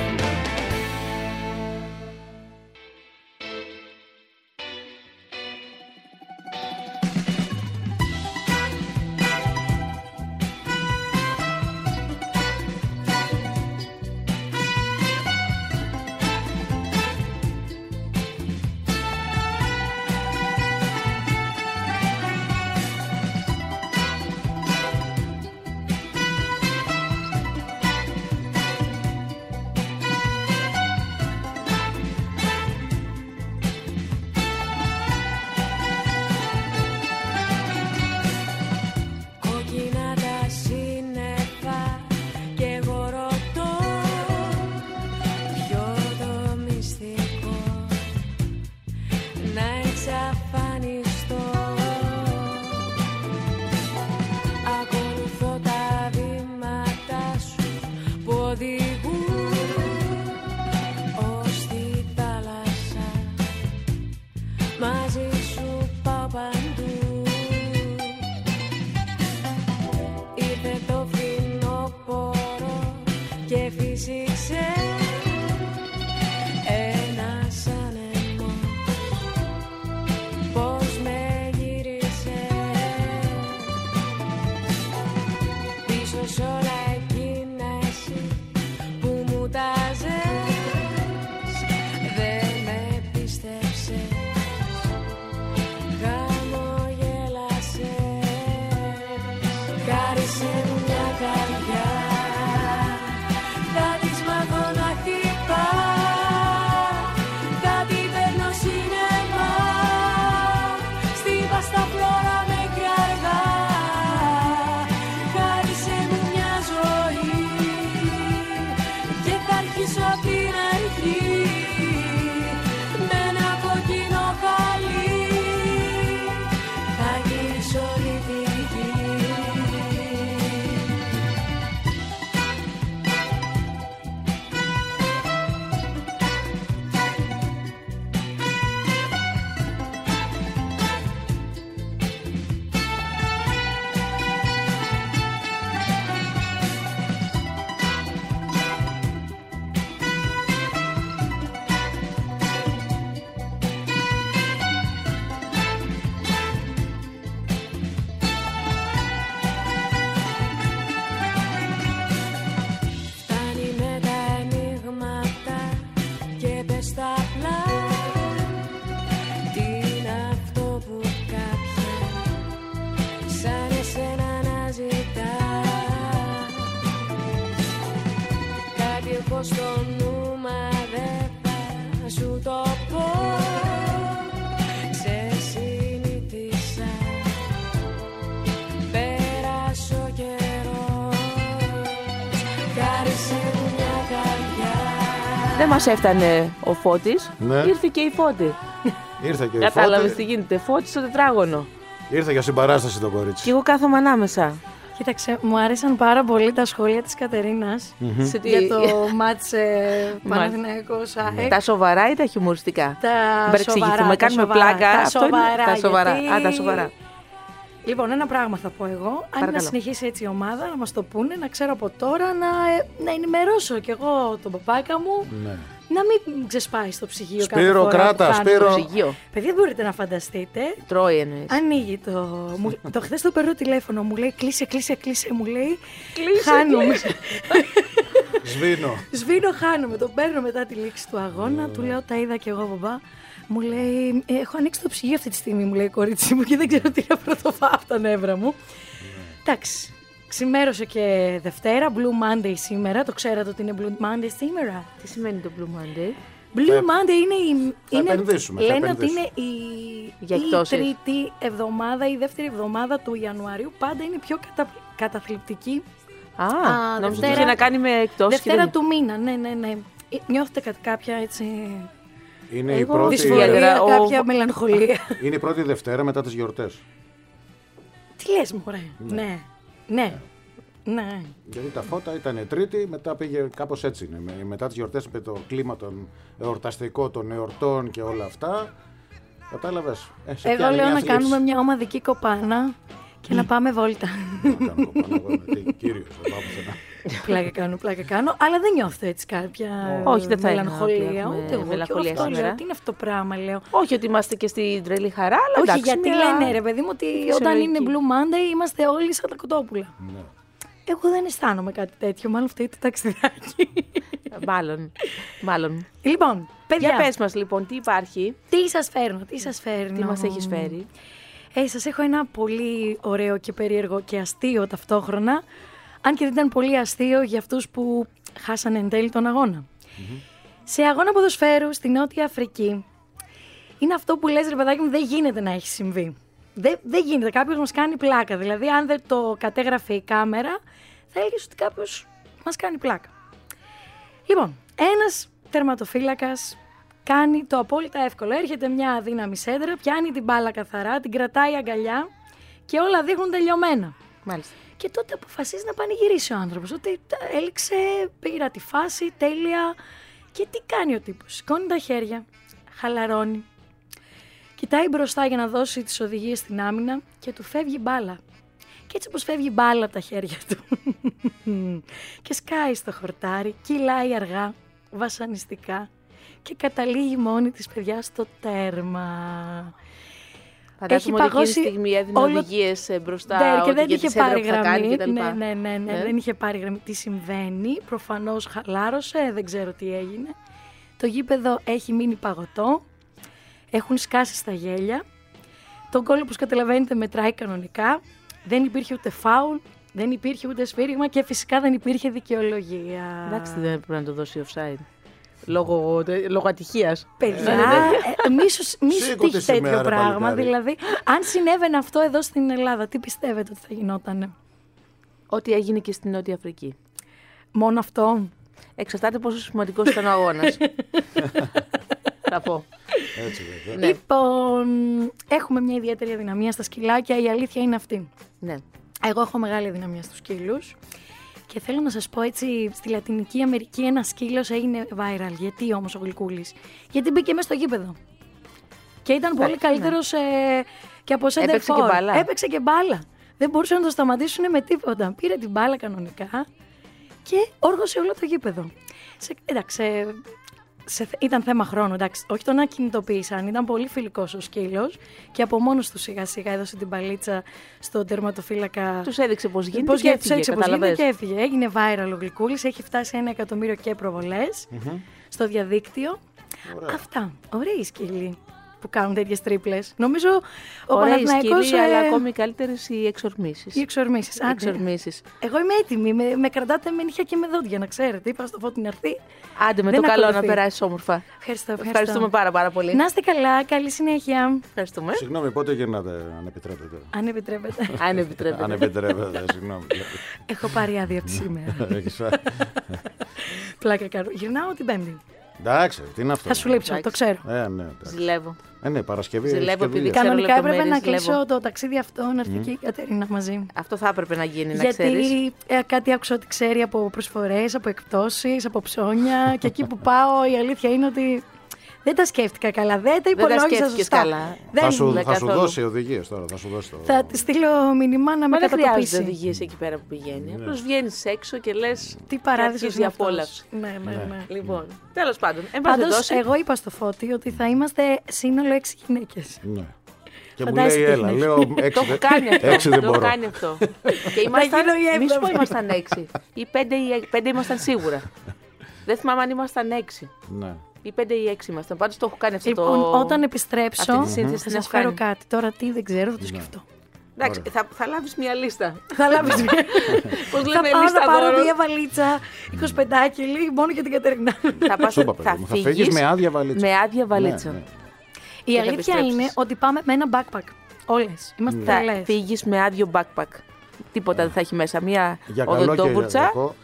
Στο νου δεν θα σου το πω. Ξεσυνήθισα, πέρασε ο καιρός, κάρισε μου μια καρδιά. Δεν μας έφτανε ο Φώτης, ναι. Ήρθε και η Φώτη. Ήρθε και η Κατάλαβες τι γίνεται, Φώτη στο τετράγωνο. Ήρθε για συμπαράσταση το κορίτσι. Και εγώ κάθομαι ανάμεσα. Κοίταξε, μου άρεσαν πάρα πολύ τα σχόλια της Κατερίνας για το μάτς Παναθηναϊκός ΑΕΚ. Τα σοβαρά ή τα χιουμοριστικά? Τα σοβαρά. Κάνουμε πλάκα. Τα σοβαρά. Τα σοβαρά. Γιατί... τα σοβαρά. Λοιπόν, ένα πράγμα θα πω εγώ. Αν να συνεχίσει έτσι η ομάδα, να μας το πούνε, να ξέρω από τώρα να ενημερώσω κι εγώ τον παπάκα μου. Ναι. Να μην ξεσπάει στο ψυγείο κάθε Σπύρο, φορά κράτα, που Σπύρο. Ψυγείο. Παιδιά, μπορείτε να φανταστείτε. Τρώει εννοείς. Ανοίγει το χθες το παίρνω τηλέφωνο, μου λέει κλείσε, μου λέει. Χάνομαι. Σβήνω, χάνομαι. Τον παίρνω μετά τη λήξη του αγώνα, του λέω τα είδα κι εγώ μπαμπά. Μου λέει, έχω ανοίξει το ψυγείο αυτή τη στιγμή, μου λέει κορίτσι μου και δεν ξέρω τι να πρωτοφάω από τα νεύρα μου. Εντάξει. Ξημέρωσε και Δευτέρα, Blue Monday σήμερα. Το ξέρατε ότι είναι Blue Monday σήμερα? Τι σημαίνει το Blue Monday? Blue Monday είναι λένε ότι είναι η τρίτη εβδομάδα, η δεύτερη εβδομάδα του Ιανουαρίου. Πάντα είναι πιο καταθλιπτική. Νόμιζα ότι είχε να κάνει με εκτός. Δευτέρα του μήνα, ναι. Νιώθετε κάποια έτσι... Είναι η πρώτη... δυσφορία, κάποια μελαγχολία. Είναι η πρώτη Δευτέρα μετά τις γιορτές. Τι λες μωρέ? Ναι. Γιατί τα φώτα ήταν Τρίτη, μετά πήγε κάπως έτσι. Μετά τις γιορτές με το κλίμα των εορταστικό των εορτών και όλα αυτά. Κατάλαβες. Εγώ λέω να κάνουμε μια ομαδική κοπάνα και να πάμε βόλτα. Να κάνω κοπάνα εγώ με κύριος. Πλάκα κάνω, αλλά δεν νιώθω έτσι κάποια μελαγχολία. Ούτε εγώ. Τι είναι αυτό το πράγμα, λέω. Όχι ότι είμαστε και στην τρελή χαρά, αλλά όχι, γιατί λένε ρε παιδί μου ότι όταν είναι Blue Monday είμαστε όλοι σαν τα κοτόπουλα. Εγώ δεν αισθάνομαι κάτι τέτοιο, μάλλον φταίει το ταξιδάκι. Μάλλον. Λοιπόν, παιδιά. Για πες μας λοιπόν, τι υπάρχει. Τι σας φέρνω. Τι μας έχεις φέρει. Σας έχω ένα πολύ ωραίο και περίεργο και αστείο ταυτόχρονα. Αν και δεν ήταν πολύ αστείο για αυτούς που χάσανε εν τέλει τον αγώνα. Σε αγώνα ποδοσφαίρου στη Νότια Αφρική, είναι αυτό που λες ρε παιδάκι μου, δεν γίνεται να έχει συμβεί. Δεν γίνεται, κάποιος μας κάνει πλάκα. Δηλαδή αν δεν το κατέγραφε η κάμερα, θα έλεγες ότι κάποιος μας κάνει πλάκα. Λοιπόν, ένας τερματοφύλακας κάνει το απόλυτα εύκολο. Έρχεται μια αδύναμη σέντρα, πιάνει την μπάλα καθαρά, την κρατάει αγκαλιά και όλα δείχνουν τελειωμένα. Μάλιστα. Και τότε αποφασίζει να πανηγυρίσει ο άνθρωπος, ότι έληξε, πήρα τη φάση, τέλεια. Και τι κάνει ο τύπος? Σηκώνει τα χέρια, χαλαρώνει, κοιτάει μπροστά για να δώσει τις οδηγίες στην άμυνα και του φεύγει μπάλα. Και έτσι όπως φεύγει μπάλα από τα χέρια του και σκάει στο χορτάρι, κυλάει αργά, βασανιστικά και καταλήγει μόνη της παιδιά στο τέρμα. Φαντάζομαι ότι εκείνη τη στιγμή έδινε οδηγίες μπροστά και δεν είχε πάρει γραμμή. Ναι, δεν είχε πάρει γραμμή. Τι συμβαίνει? Προφανώς χαλάρωσε, δεν ξέρω τι έγινε. Το γήπεδο έχει μείνει παγωτό. Έχουν σκάσει στα γέλια. Το γκολ, όπως καταλαβαίνετε, μετράει κανονικά. Δεν υπήρχε ούτε φάουλ, δεν υπήρχε ούτε σφύριγμα και φυσικά δεν υπήρχε δικαιολογία. Εντάξει, δεν έπρεπε να το δώσει offside. Λόγω ατυχίας. Παιδιά, μη σου τύχει τέτοιο πράγμα. Δηλαδή, αν συνέβαινε αυτό εδώ στην Ελλάδα, τι πιστεύετε ότι θα γινότανε? Ό,τι έγινε και στην Νότια Αφρική. Μόνο αυτό? Εξαρτάται πόσο σημαντικός ήταν ο αγώνας. Θα πω. Έτσι, βέβαια. Λοιπόν, έχουμε μια ιδιαίτερη αδυναμία στα σκυλάκια, η αλήθεια είναι αυτή. Ναι. Εγώ έχω μεγάλη αδυναμία στους σκύλους. Και θέλω να σας πω έτσι, στη Λατινική Αμερική ένα σκύλος έγινε viral. Γιατί όμως ο Γλυκούλης? Γιατί μπήκε μέσα στο γήπεδο. Και ήταν πολύ καλύτερος και από center for. Έπαιξε και μπάλα. Δεν μπορούσαν να το σταματήσουν με τίποτα. Πήρε την μπάλα κανονικά και όργωσε όλο το γήπεδο. Εντάξει, ήταν θέμα χρόνου, εντάξει. Όχι τον ακινητοποίησαν, ήταν πολύ φιλικός ο σκύλος και από μόνος του σιγά σιγά έδωσε την παλίτσα στον τερματοφύλακα. Τους έδειξε πώς γίνεται και έφυγε. Έγινε viral ο Γλυκούλης, έχει φτάσει 1 εκατομμύριο και προβολές στο διαδίκτυο. Ωραία. Αυτά. Ωραίοι σκύλοι που κάνουν τέτοιες τρίπλες. Νομίζω ο Παναθηναϊκός... αλλά ακόμη καλύτερες οι εξορμήσεις. Οι εξορμήσεις. Εγώ είμαι έτοιμη. Με κρατάτε με νύχια και με δόντια, να ξέρετε. Είπα στο φώτι να έρθει. Άντε, με το καλό να περάσεις όμορφα. Ευχαριστούμε πάρα πολύ. Να είστε καλά. Καλή συνέχεια. Ευχαριστούμε. Συγγνώμη, πότε γυρνάτε, αν επιτρέπετε? Αν επιτρέπετε. Αν επιτρέπετε, συγγνώμη. Έχω πάρει άδεια από σήμερα. Πλάκα κάνω. Γυρνάω την Πέμπτη. Εντάξει, τι είναι αυτό. Θα σου λείψω, το ξέρω. Ναι, Ζηλεύω. Ναι, Παρασκευή. Ζηλεύω επειδή Ευκαιρία. Κανονικά έπρεπε να λεπτομέρειες, κλείσω το ταξίδι αυτό, να έρθει και η Κατερίνα μαζί μου. Αυτό θα έπρεπε να γίνει, να ξέρεις. Γιατί κάτι άκουσα ότι ξέρει από προσφορές, από εκπτώσεις, από ψώνια. Και εκεί που πάω, η αλήθεια είναι ότι δεν τα σκέφτηκα καλά. Δεν τα υπολόγισα σωστά. Καλά. Θα σου δώσει οδηγίες τώρα. Θα τη στείλω μήνυμα να με δεν χρειάζονται κατατοπίσει. οδηγίες εκεί πέρα που πηγαίνει. Απλώς βγαίνεις έξω και λες. Τι παράδεισος η είναι απόλαυση. αυτός. Ναι. Λοιπόν, τέλος πάντων. Πάντως, εγώ είπα στο Φώτη ότι θα είμαστε σύνολο 6 γυναίκες. Ναι. Και μου Φαντάζεσαι λέει, τι έλα, είναι. λέω Το έχω κάνει αυτό. 6 δεν Το έχω μπορώ. κάνει αυτό. Και ήμασταν. γίνω η Μη σου πω έβδομη. ήμασταν 6. Ή 5 ήμασταν σίγουρα. Δεν θυμάμαι αν ήμασταν 6. Ναι. Ή 5 ή 6 ήμασταν. Πάντως το έχω κάνει αυτό Λοιπόν, το. όταν επιστρέψω, αυτή τη σύνθεση θα την σας έχω φέρω κάνει. κάτι. Τώρα τι δεν ξέρω, θα το σκεφτώ. Εντάξει, θα λάβεις μια λίστα. Θα λάβεις μια. Πώς Θα λέμε, πάω λίστα να πάρω δώρων. μια βαλίτσα 25 κιλί μόνο για την Κατερίνα. Σου είπα, παιδί μου, θα φύγεις με άδεια βαλίτσα. Με άδεια βαλίτσα. Ναι. Η θα αλήθεια επιστρέψεις. είναι ότι πάμε με ένα backpack. Όλες. Είμαστε Θα τρελές. φύγεις με άδειο backpack. Τίποτα δεν θα έχει μέσα. Μία Για καλό και για οδοντόβουρτσα, κακό,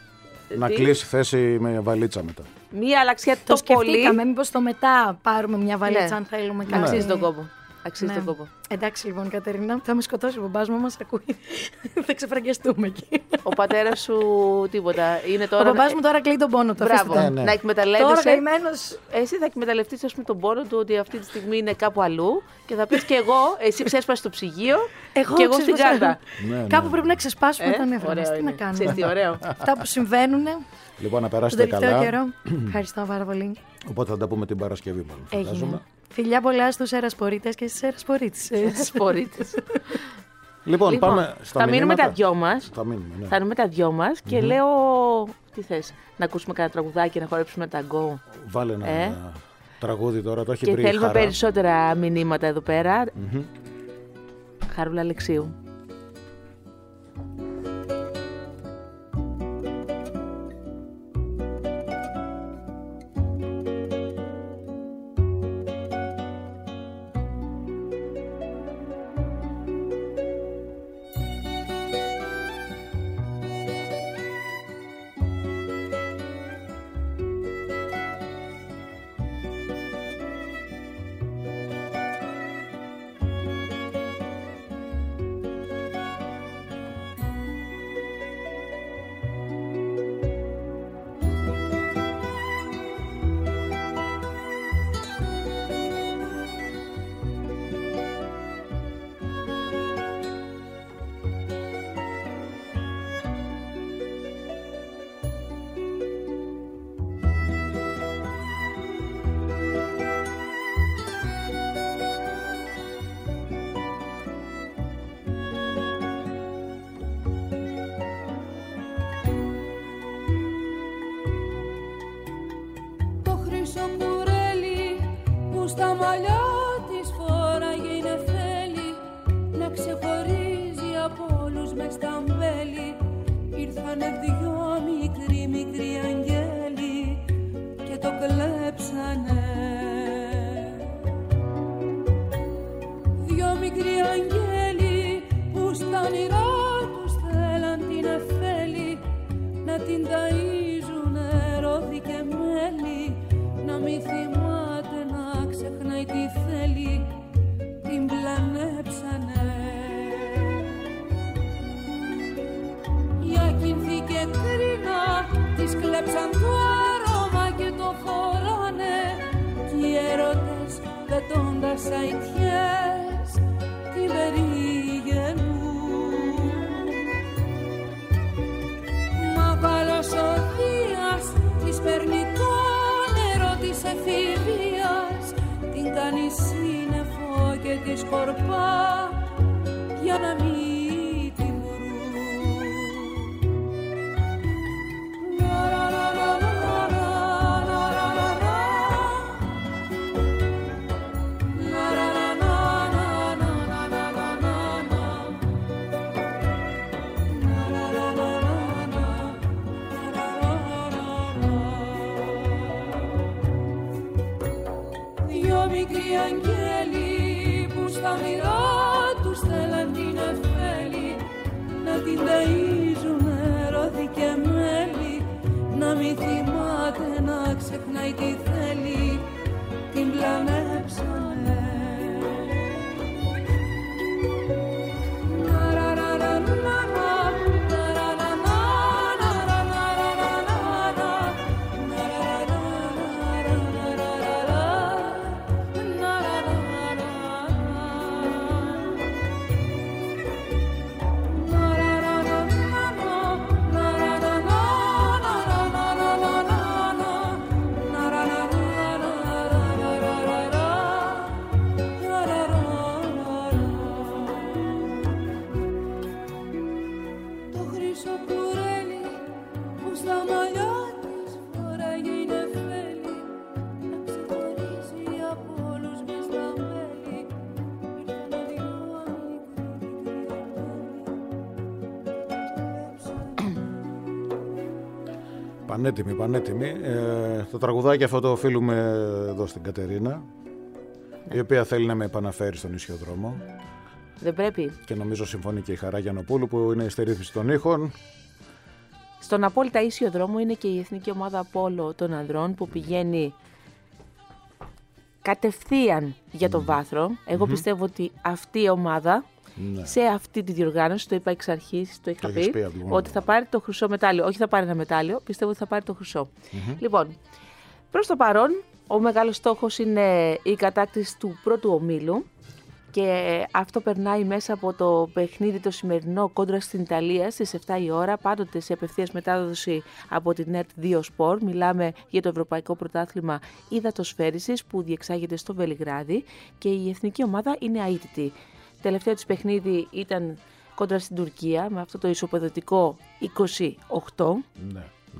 να τι? κλείσει θέση με βαλίτσα μετά. μία αλλαξιά Το το πολύ. σκεφτήκαμε, μήπως το μετά πάρουμε μια βαλίτσα Ναι. αν θέλουμε κάτι. Αξίζει τον κόπο. Αξίζει Ναι. τον κόπο. Εντάξει λοιπόν Κατερίνα, θα με σκοτώσει ο μπαμπάς μου, μας ακούει. Θα ξεφραγκιαστούμε εκεί. Ο πατέρας σου τίποτα. Είναι Ο τώρα. μπαμπάς μου τώρα κλείνει τον πόνο του. αφήστε Μπράβο. τον. Ναι. Να Τώρα εκμεταλλεύεσαι. καημένος. Εσύ θα εκμεταλλευτείς ας πούμε, τον πόνο του ότι αυτή τη στιγμή είναι κάπου αλλού και θα πεις και εγώ, εσύ ξέσπασες το ψυγείο και εγώ στην ξέσπασα. κάρτα. Ναι. Κάπου πρέπει να ξεσπάσουμε τα νεύρα μας. Ωραίο Τι να είναι. κάνουμε. Ξέρεις τι ωραίο. Αυτά που συμβαίνουν Λοιπόν, να τον περάσετε τελευταίο καλά. καιρό. Ευχαριστώ πάρα πολύ. Οπότε θα τα πούμε την Παρασκευή μάλλον. Έγινε. φαντάζομαι. Φιλιά πολλά στους ερασπορίτες και στις ερασπορίτες. Σπορίτες. Λοιπόν, πάμε στα θα μείνουμε τα μηνύματα. δυο μας. Θα μείνουμε, ναι. Θα μείνουμε τα δυο μας και λέω. Τι θες, να ακούσουμε κανένα τραγουδάκι, να χορέψουμε ταγκό. Βάλε ένα τραγούδι τώρα, το έχει Και βρει η θέλουμε Χαρά. περισσότερα μηνύματα εδώ πέρα. Χαρούλα Αλεξίου. Το χρυσό κουρέλι που στα μαλλιά της φόραγε η νεφέλη να ξεχωρίζει από όλους μες στα μπέλη. Ήρθανε δυο μικροί αγγέλοι και το κλέψανε. Δυο μικροί αγγέλοι που στα όνειρά τους θέλαν την νεφέλη να την ταΐζουνε ρόδι και μέλι, να μη θυμάται να ξεχνάει τι θέλει, την πλανέψανε. Για κινθή και κρίνα της κλέψαν το άρωμα και το φοράνε κι οι έρωτες πετώντας αητιές την περίγενουν. Μα καλός ο Δίας της παίρνει το νερό της εφηβείας, την κάνει σύννεφο και τη σκορπά για να μην την βρουν. Δυο μικροί αγγέλοι που στα όνειρά τους θέλαν την νεφέλη να την ταΐζουνε ρόδι και μέλι, να μη μη θυμάται να ξεχνάει τι θέλει, την πλανέψανε. Πανέτοιμη. Το τραγουδάκι αυτό το οφείλουμε εδώ στην Κατερίνα, η οποία θέλει να με επαναφέρει στον Ισιοδρόμο. Δεν πρέπει. Και νομίζω συμφωνεί και η Χαρά Γιαννοπούλου που είναι στη ρύθμιση των ήχων. Στον απόλυτα ίσιο δρόμο είναι και η Εθνική Ομάδα Πόλο των Ανδρών που πηγαίνει κατευθείαν για το βάθρο. Εγώ πιστεύω ότι αυτή η ομάδα σε αυτή τη διοργάνωση, το είπα εξ αρχής, το είχα πει, ότι θα πάρει το χρυσό μετάλλιο. Όχι θα πάρει ένα μετάλλιο, πιστεύω ότι θα πάρει το χρυσό. Λοιπόν, προς το παρόν, ο μεγάλος στόχος είναι η κατάκτηση του πρώτου ομίλου και αυτό περνάει μέσα από το παιχνίδι το σημερινό κόντρα στην Ιταλία στις 7 η ώρα, πάντοτε σε απευθείας μετάδοση από την ΕΡΤ2 Sport. Μιλάμε για το Ευρωπαϊκό Πρωτάθλημα Υδατοσφαίρισης που διεξάγεται στο Βελιγράδι και η εθνική ομάδα είναι αίτητη. Τελευταίο της παιχνίδι ήταν κόντρα στην Τουρκία με αυτό το ισοπεδωτικό 28. Ναι.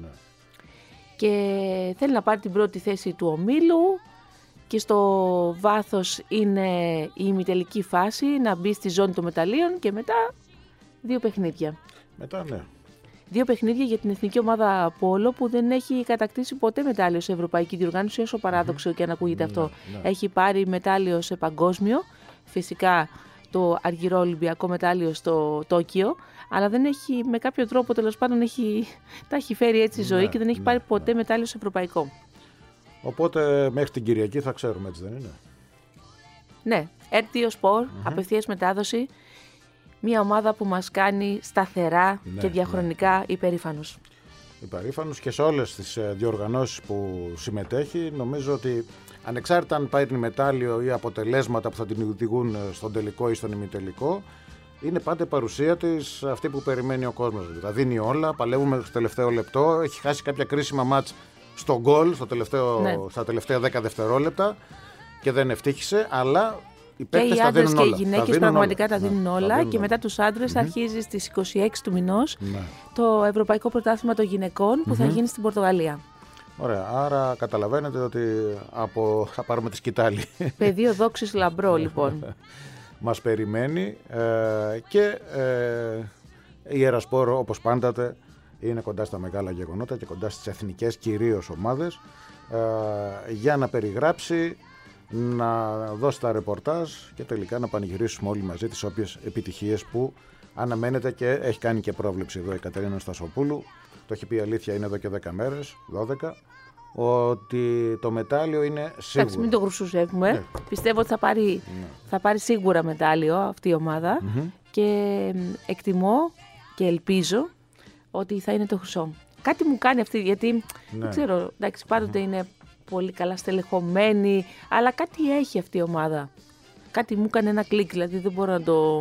Και θέλει να πάρει την πρώτη θέση του ομίλου και στο βάθος είναι η ημιτελική φάση, να μπει στη ζώνη των μεταλλίων και μετά 2 παιχνίδια. Μετά, ναι. 2 παιχνίδια για την εθνική ομάδα Πόλο που δεν έχει κατακτήσει ποτέ μετάλλιο σε ευρωπαϊκή διοργάνωση, όσο παράδοξο και αν ακούγεται αυτό. Έχει πάρει μετάλλιο σε παγκόσμιο, φυσικά το αργυρό Ολυμπιακό μετάλλιο στο Τόκιο, αλλά δεν έχει, με κάποιο τρόπο τέλος πάντων τα έχει φέρει έτσι η ζωή και δεν έχει πάρει ποτέ μετάλλιο σε ευρωπαϊκό. Οπότε μέχρι την Κυριακή θα ξέρουμε, έτσι δεν είναι? Ναι, ΕΡΤ2 Sport, απευθείας μετάδοση, μια ομάδα που μας κάνει σταθερά και διαχρονικά υπερήφανους. Υπερήφανους και σε όλες τις διοργανώσεις που συμμετέχει. Νομίζω ότι ανεξάρτητα αν πάρει μετάλλιο ή αποτελέσματα που θα την οδηγούν στον τελικό ή στον ημιτελικό, είναι πάντα η παρουσία της αυτή που περιμένει ο κόσμος. Τα δίνει όλα, παλεύουμε στο τελευταίο λεπτό, έχει χάσει κάποια κρίσιμα μάτς στο γκολ, στα τελευταία 10 δευτερόλεπτα και δεν ευτύχησε, αλλά οι παίκτες τα δίνουν όλα. Και οι γυναίκες πραγματικά τα δίνουν όλα και μετά τους άντρες αρχίζει στις 26 του μηνός το Ευρωπαϊκό Πρωτάθλημα των Γυναικών που θα γίνει στην Πορτογαλία. Ωραία, άρα καταλαβαίνετε ότι θα πάρουμε τη σκητάλη. Πεδίο δόξης λαμπρό λοιπόν. Μας περιμένει και η Ιερασπόρ όπως πάντοτε είναι κοντά στα μεγάλα γεγονότα και κοντά στις εθνικές κυρίως ομάδες για να περιγράψει, να δώσει τα ρεπορτάζ και τελικά να πανηγυρίσουμε όλοι μαζί τις όποιες επιτυχίες που αναμένεται και έχει κάνει και πρόβλεψη εδώ η Κατερίνα Στασοπούλου. Το έχει πει, αλήθεια είναι εδώ και 10 μέρες, 12, ότι το μετάλλιο είναι σίγουρο. Εντάξει, μην το γρουσουζεύουμε. Ναι. Πιστεύω ότι θα πάρει σίγουρα μετάλλιο αυτή η ομάδα και εκτιμώ και ελπίζω ότι θα είναι το χρυσό. Κάτι μου κάνει αυτή, γιατί δεν ξέρω, εντάξει, πάντοτε είναι πολύ καλά στελεχωμένη, αλλά κάτι έχει αυτή η ομάδα. Κάτι μου έκανε ένα κλικ, δηλαδή δεν μπορώ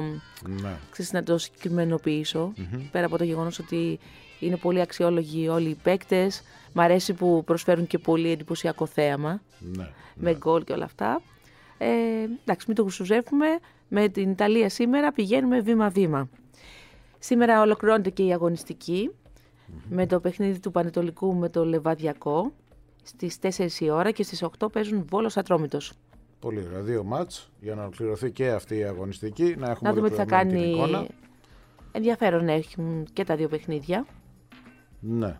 να το συγκεκριμενοποιήσω, πέρα από το γεγονός ότι είναι πολύ αξιόλογοι όλοι οι παίκτες. Μ' αρέσει που προσφέρουν και πολύ εντυπωσιακό θέαμα, με γκολ και όλα αυτά. Εντάξει, μην το γρουσουζεύουμε. Με την Ιταλία σήμερα πηγαίνουμε βήμα-βήμα. Σήμερα ολοκληρώνεται και η αγωνιστική με το παιχνίδι του Πανετολικού με το Λεβαδιακό στις 4 η ώρα και στις 8 παίζουν Βόλος Ατρόμητος. Πολύ ωραία, 2 μάτς για να ολοκληρωθεί και αυτή η αγωνιστική. Να δούμε τι θα κάνει. Ενδιαφέρον έχουν και τα 2 παιχνίδια. Ναι.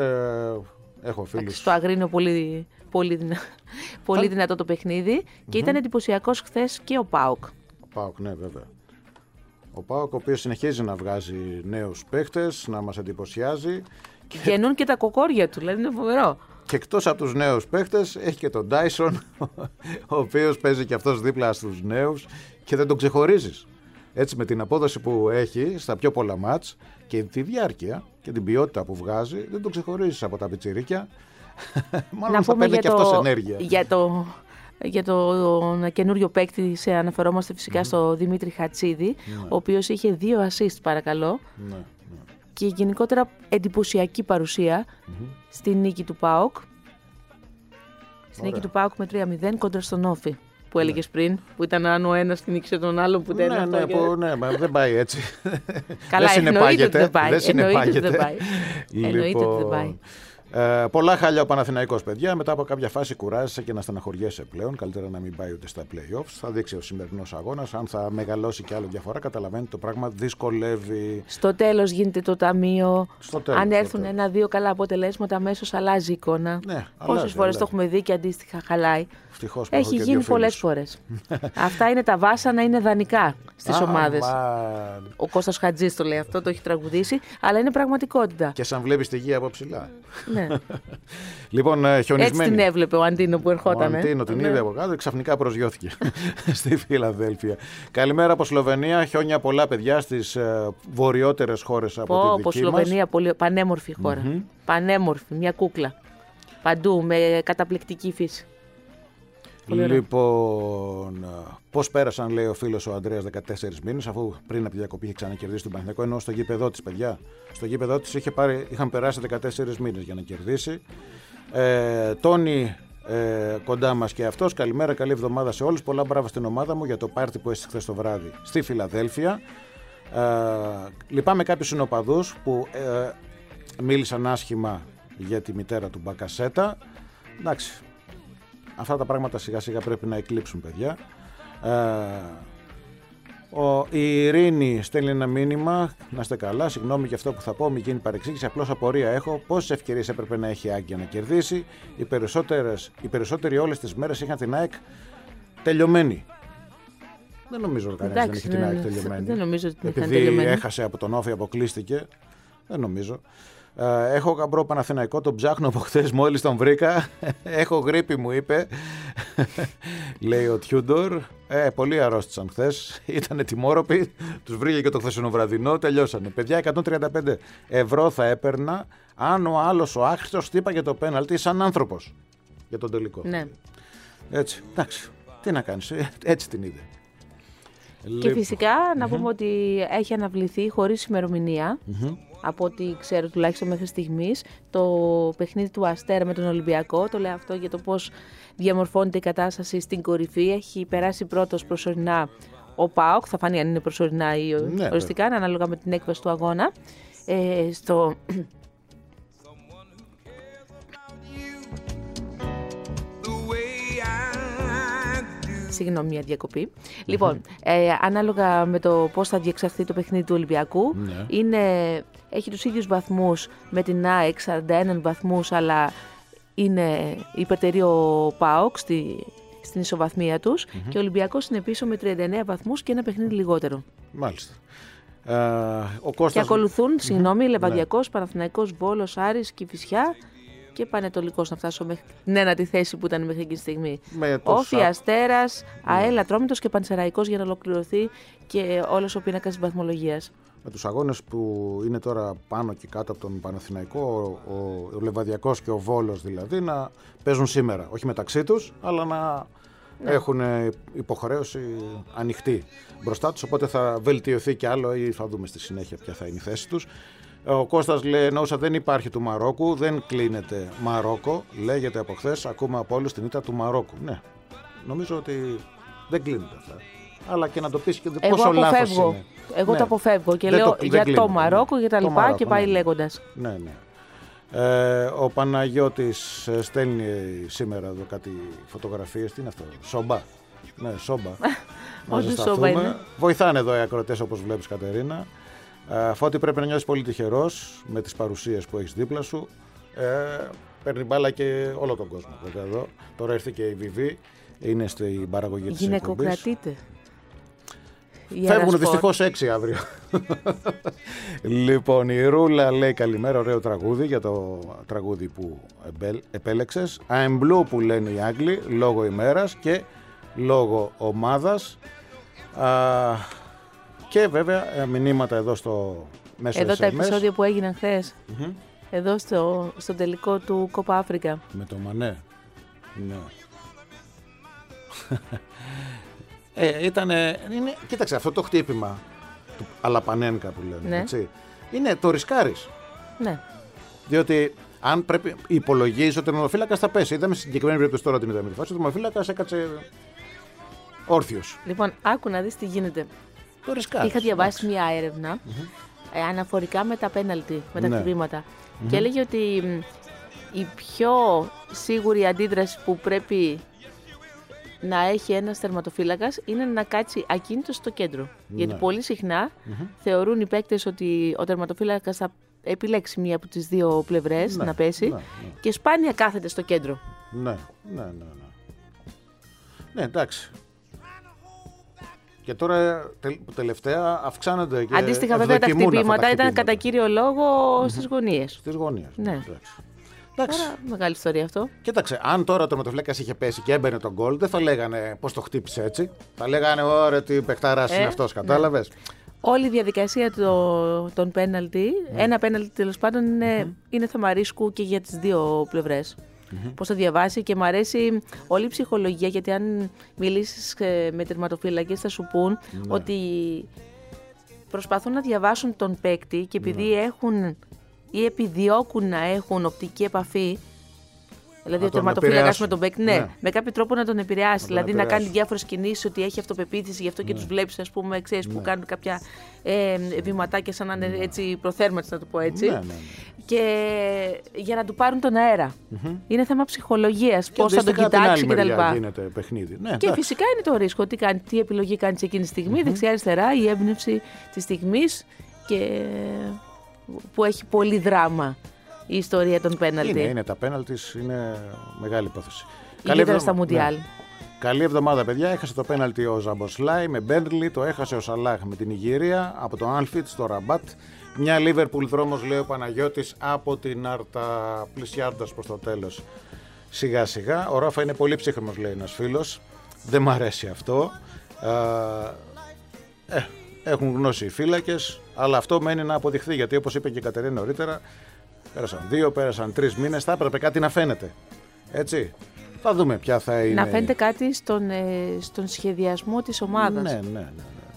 Έχω φίλους. Στο Αγρίνιο πολύ δυνατό το παιχνίδι και ήταν εντυπωσιακός χθες και ο ΠΑΟΚ. Ο ΠΑΟΚ, ναι, βέβαια. Ο ΠΑΟΚ, ο οποίος συνεχίζει να βγάζει νέους παίχτες, να μας εντυπωσιάζει Γεννούν και τα κοκόρια του, δηλαδή είναι φοβερό. Και εκτός από τους νέους παίχτες, έχει και τον Dyson, ο οποίος παίζει και αυτός δίπλα στους νέους και δεν τον ξεχωρίζεις. Έτσι, με την απόδοση που έχει στα πιο πολλά μάτς και τη διάρκεια και την ποιότητα που βγάζει, δεν τον ξεχωρίζεις από τα πιτσιρίκια. Μάλλον θα παίρνει και αυτός ενέργεια. Για τον καινούριο παίκτη, αναφερόμαστε φυσικά στο Δημήτρη Χατσίδη, ο οποίος είχε 2 assist, παρακαλώ. Ναι. Και γενικότερα εντυπωσιακή παρουσία στη νίκη του ΠΑΟΚ. Στη νίκη του ΠΑΟΚ με 3-0 κόντρα στον Όφη. Που έλεγες πριν, που ήταν αν ο ένας την νίκησε τον άλλον που δεν ναι, μα δεν πάει έτσι. Καλά, εννοείται ότι δεν πάει. Εννοείται ότι δεν πάει. Πολλά χάλια ο Παναθηναϊκός, παιδιά. Μετά από κάποια φάση κουράζεσαι και να στεναχωριέσαι πλέον. Καλύτερα να μην πάει ούτε στα play-offs. Θα δείξει ο σημερινός αγώνας. Αν θα μεγαλώσει και άλλο διαφορά, καταλαβαίνετε το πράγμα δυσκολεύει. Στο τέλος γίνεται το ταμείο. Αν έρθουν 1-2 καλά αποτελέσματα, αμέσως αλλάζει η εικόνα. Ναι, πόσες φορές το έχουμε δει και αντίστοιχα χαλάει. Ευτυχώς, έχει γίνει πολλές φορές. Αυτά είναι τα βάσανα, είναι δανεικά στις ομάδες. Ο Κώστας Χατζής το λέει αυτό, το έχει τραγουδήσει, αλλά είναι πραγματικότητα. Και σαν βλέπεις τη γη από ψηλά. Ναι. Λοιπόν, χιονισμένη. Έτσι την έβλεπε ο Αντίνο που ερχόταν. Ο Αντίνο την είδε από κάτω, ξαφνικά προσγειώθηκε στη Φιλαδέλφια. Καλημέρα από Σλοβενία. Χιόνια πολλά, παιδιά, στις βορειότερες χώρες από τη δική μας. Σλοβενία, πολύ πανέμορφη χώρα. Πανέμορφη, μια κούκλα. Παντού, με καταπληκτική φύση. Λοιπόν, πώς πέρασαν, λέει ο φίλος ο Ανδρέας, 14 μήνες, αφού πριν από τη διακοπή είχε ξανακερδίσει τον Παναθηναϊκό, ενώ στο γήπεδό της, παιδιά. Στο γήπεδό της είχαν περάσει 14 μήνες για να κερδίσει. Τόνι κοντά μας και αυτός. Καλημέρα, καλή εβδομάδα σε όλους. Πολλά μπράβο στην ομάδα μου για το πάρτι που έστησε χθες το βράδυ στη Φιλαδέλφια. Λυπάμαι κάποιους συνοπαδούς που μίλησαν άσχημα για τη μητέρα του Μπακασέτα. Εντάξει. Αυτά τα πράγματα σιγά σιγά πρέπει να εκλείψουν, παιδιά. Η Ειρήνη στέλνει ένα μήνυμα. Να είστε καλά, συγγνώμη για αυτό που θα πω, μην γίνει παρεξήγηση. Απλώς απορία έχω πόσες ευκαιρίες έπρεπε να έχει η ΑΕΚ για να κερδίσει. Οι περισσότεροι όλες τις μέρες είχαν την ΑΕΚ τελειωμένη. Δεν νομίζω ότι κανένας δεν είχε την ΑΕΚ τελειωμένη. Δεν νομίζω ότι επειδή έχασε από τον Όφη, αποκλείστηκε. Δεν νομίζω. Έχω γαμπρό Παναθηναϊκό, τον ψάχνω από χθες, μόλις τον βρήκα. Έχω γρίπη, μου είπε. Λέει ο Τιούντορ. Πολύ αρρώστησαν χθες. Ήτανε τιμόρροποι. Τους βρήκε και το χθεσινό βραδινό. Τελειώσανε. Παιδιά, 135 ευρώ θα έπαιρνα αν ο άλλος ο άχρηστος χτύπαγε το πέναλτι σαν άνθρωπος για τον τελικό. Ναι. Έτσι. Εντάξει. Τι να κάνεις. Έτσι την είδε. Και φυσικά να πούμε ότι έχει αναβληθεί χωρίς ημερομηνία. Από ό,τι ξέρω τουλάχιστον μέχρι στιγμής, το παιχνίδι του Αστέρα με τον Ολυμπιακό. Το λέω αυτό για το πώς διαμορφώνεται η κατάσταση στην κορυφή. Έχει περάσει πρώτος προσωρινά ο ΠΑΟΚ, θα φανεί αν είναι προσωρινά ή οριστικά, ανάλογα με την έκβαση του αγώνα. Συγγνώμη, μια διακοπή. Λοιπόν, ανάλογα με το πώς θα διεξαχθεί το παιχνίδι του Ολυμπιακού, έχει τους ίδιους βαθμούς με την ΑΕΚ, 41 βαθμούς, αλλά είναι υπερτερεί ο ΠΑΟΚ στην ισοβαθμία τους και ο Ολυμπιακός είναι πίσω με 39 βαθμούς και ένα παιχνίδι λιγότερο. Μάλιστα. Και ακολουθούν, Λεβαδιακός, Παναθηναϊκός, Βόλος, Άρης, Κηφισιά και Πανετολικός, να φτάσω μέχρι την ένατη θέση που ήταν μέχρι εκείνη τη στιγμή. Όφη, Αστέρας, ΑΕΛ, Ατρόμητος και Πανσεραϊκός για να ολοκληρωθεί και όλος ο πίνακας της βαθμολογίας. Με τους αγώνες που είναι τώρα πάνω και κάτω από τον Παναθηναϊκό, ο Λεβαδιακός και ο Βόλος δηλαδή, να παίζουν σήμερα. Όχι μεταξύ τους, αλλά να έχουν υποχρέωση ανοιχτή μπροστά τους, οπότε θα βελτιωθεί κι άλλο ή θα δούμε στη συνέχεια ποια θα είναι η θέση τους. Ο Κώστας λέει, εννοούσα δεν υπάρχει του Μαρόκου, δεν κλείνεται Μαρόκο, λέγεται από χθες, ακούμε από όλους την ήττα του Μαρόκου. Ναι, νομίζω ότι δεν κλείνεται αυτά. Αλλά και να το πεις και πόσο λάθος είναι. Εγώ το αποφεύγω και λέω για το Μαρόκο, για τα λοιπά και πάει λέγοντας. Ναι. Ο Παναγιώτης στέλνει σήμερα εδώ κάτι φωτογραφίες. Τι είναι αυτό, Σόμπα. Ναι, Σόμπα. Όντως Σόμπα είναι. Βοηθάνε εδώ οι ακροατές, όπως βλέπεις, Κατερίνα. Φώτη, πρέπει να νιώσεις πολύ τυχερός με τις παρουσίες που έχεις δίπλα σου. Παίρνει μπάλα και όλο τον κόσμο. Εδώ. Τώρα ήρθε και η Βιβί, είναι στην παραγωγή της εκπομπής. Γυναικοκρατείτε. Φεύγουν δυστυχώς 6 αύριο. Λοιπόν, η Ρούλα λέει καλημέρα, ωραίο τραγούδι για το τραγούδι που επέλεξες. I'm blue που λένε οι Άγγλοι, λόγω ημέρας και λόγω ομάδας. Και βέβαια μηνύματα εδώ στο μέσο εδώ SMS. Τα επεισόδια που έγιναν χθες. Εδώ στο τελικό του Κόπα Αφρικα. Με το Μανέ. Ναι. Κοίταξε, αυτό το χτύπημα του Αλαπανένκα που λένε, έτσι, είναι το ρισκάρεις. Ναι. Διότι αν πρέπει υπολογίζει ότι ο τερματοφύλακας θα πέσει. Είδαμε στη συγκεκριμένη περίπτωση τώρα την είδαμε τη φάση. Ο τερματοφύλακας έκατσε όρθιος. Λοιπόν, άκου να δεις τι γίνεται. Το ρισκάρεις. Είχα διαβάσει μια έρευνα αναφορικά με τα πέναλτι, με τα χτυπήματα. Και έλεγε ότι η πιο σίγουρη αντίδραση που πρέπει να έχει ένας τερματοφύλακας είναι να κάτσει ακίνητος στο κέντρο. Γιατί πολύ συχνά θεωρούν οι παίκτες ότι ο τερματοφύλακας θα επιλέξει μία από τις δύο πλευρές να πέσει και σπάνια κάθεται στο κέντρο. Ναι, εντάξει. Και τώρα τελευταία αυξάνονται και αντίστοιχα βέβαια τα χτυπήματα ήταν κατά κύριο λόγο στις γωνίες. Στις γωνίες. Ναι. Τώρα μεγάλη ιστορία αυτό. Κοίταξε, αν τώρα ο τερματοφύλακας είχε πέσει και έμπαινε τον γκολ, δεν θα λέγανε πώς το χτύπησε έτσι. Θα λέγανε, ωραία, τι παιχταράς είναι αυτός, κατάλαβες. Ναι. Όλη η διαδικασία των πέναλτι, ένα πέναλτι τέλος πάντων είναι θέμα ρίσκου και για τις δύο πλευρές. Πώς θα διαβάσει και μου αρέσει όλη η ψυχολογία, γιατί αν μιλήσεις με τερματοφύλακες θα σου πούν ότι προσπαθούν να διαβάσουν τον παίκτη και επειδή έχουν ή επιδιώκουν να έχουν οπτική επαφή, δηλαδή ο τερματοφύλακας με τον παίκτη, με κάποιο τρόπο να τον επηρεάσει. Δηλαδή να κάνει διάφορες κινήσεις, ότι έχει αυτοπεποίθηση, γι' αυτό και τους βλέπεις, ας πούμε, ξέρεις, που κάνουν κάποια βηματάκια σαν να είναι έτσι προθέρμανση, να το πω έτσι. Και για να του πάρουν τον αέρα. Είναι θέμα ψυχολογίας, πώς θα τον κοιτάξει κτλ. Γίνεται παιχνίδι. Και φυσικά είναι το ρίσκο. Τι επιλογή κάνει εκείνη τη στιγμή, δεξιά-αριστερά, η έμπνευση της στιγμής και που έχει πολύ δράμα η ιστορία των πέναλτι. Είναι τα πέναλτι, είναι μεγάλη υπόθεση. Ιδιαίτερα στα Μουντιάλ. Καλή εβδομάδα, παιδιά. Έχασε το πέναλτι ο Ζαμποσλάι με Μπέρνλι, το έχασε ο Σαλάχ με την Ιγυρία, από το Άνφιτ στο Ραμπάτ. Μια Λίβερπουλ δρόμος, λέει ο Παναγιώτης, από την Άρτα, πλησιάζοντας προς το τέλος. Σιγά σιγά. Ο Ράφα είναι πολύ ψύχρεμος, λέει ένας φίλος. Δεν μ' αρέσει αυτό. Έχουν γνώση οι φύλακες, αλλά αυτό μένει να αποδειχθεί, γιατί όπως είπε και η Κατερίνα νωρίτερα, πέρασαν 2, πέρασαν 3 μήνες, θα έπρεπε κάτι να φαίνεται. Έτσι. Θα δούμε ποια θα είναι. Να φαίνεται κάτι στον σχεδιασμό της ομάδας. Ναι.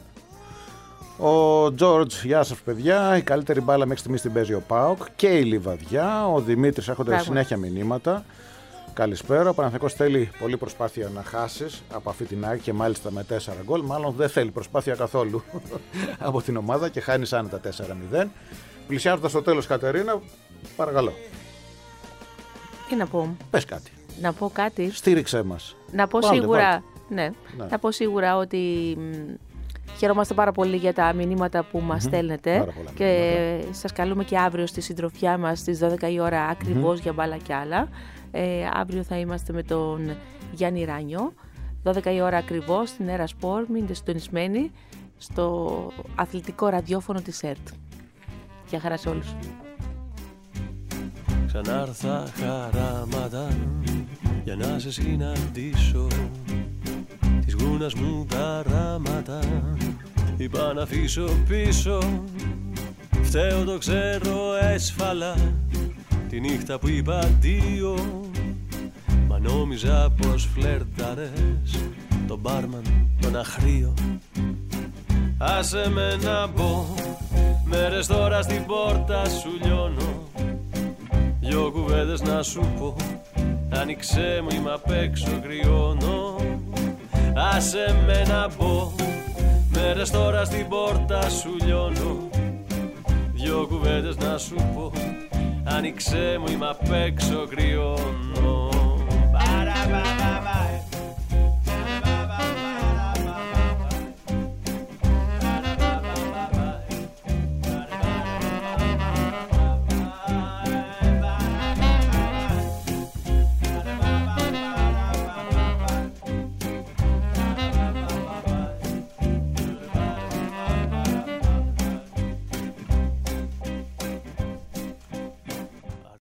Ο Τζόρτζ, γεια σας παιδιά. Η καλύτερη μπάλα μέχρι στιγμής την παίζει ο ΠΑΟΚ και η Λιβαδιά. Ο Δημήτρης, έχονται συνέχεια μηνύματα. Καλησπέρα. Ο Παναθηναϊκός θέλει πολλή προσπάθεια να χάσεις από αυτή την ΑΕΚ και μάλιστα με 4 γκολ. Μάλλον δεν θέλει προσπάθεια καθόλου από την ομάδα και χάνεις άνετα 4-0. Πλησιάζοντας στο τέλος, Κατερίνα, παρακαλώ. Τι να πω. Πες κάτι. Να πω κάτι. Στήριξέ μας. Να πω σίγουρα. Ναι. Να πω σίγουρα ότι χαιρόμαστε πάρα πολύ για τα μηνύματα που μας στέλνετε και σας καλούμε και αύριο στη συντροφιά μας στις 12 η ώρα ακριβώς για μπάλα και άλλα. Αύριο θα είμαστε με τον Γιάννη Ράνιο 12 η ώρα ακριβώς στην Έρα Σπορ. Μείνετε συντονισμένοι στο αθλητικό ραδιόφωνο της ΕΡΤ. Γεια χαρά σε όλους. Ξανάρθα χαράματα για να σε συναντήσω. Της γούνας μου τα ράματα είπα να αφήσω πίσω. Φταίω το ξέρω έσφαλα τη νύχτα που είπα αντίο. Μα νόμιζα πως φλερταρες τον μπάρμαν τον αχρίο. Άσε με να μπω, μέρες τώρα στην πόρτα σου λιώνω. Δυο κουβέντες να σου πω, άνοιξέ μου είμαι απ' έξω κρυώνω. Άσε με να μπω, μέρες τώρα στην πόρτα σου λιώνω. Δυο κουβέντες να σου πω, άνοιξέ μου είμαι απ' έξω κρυώνω.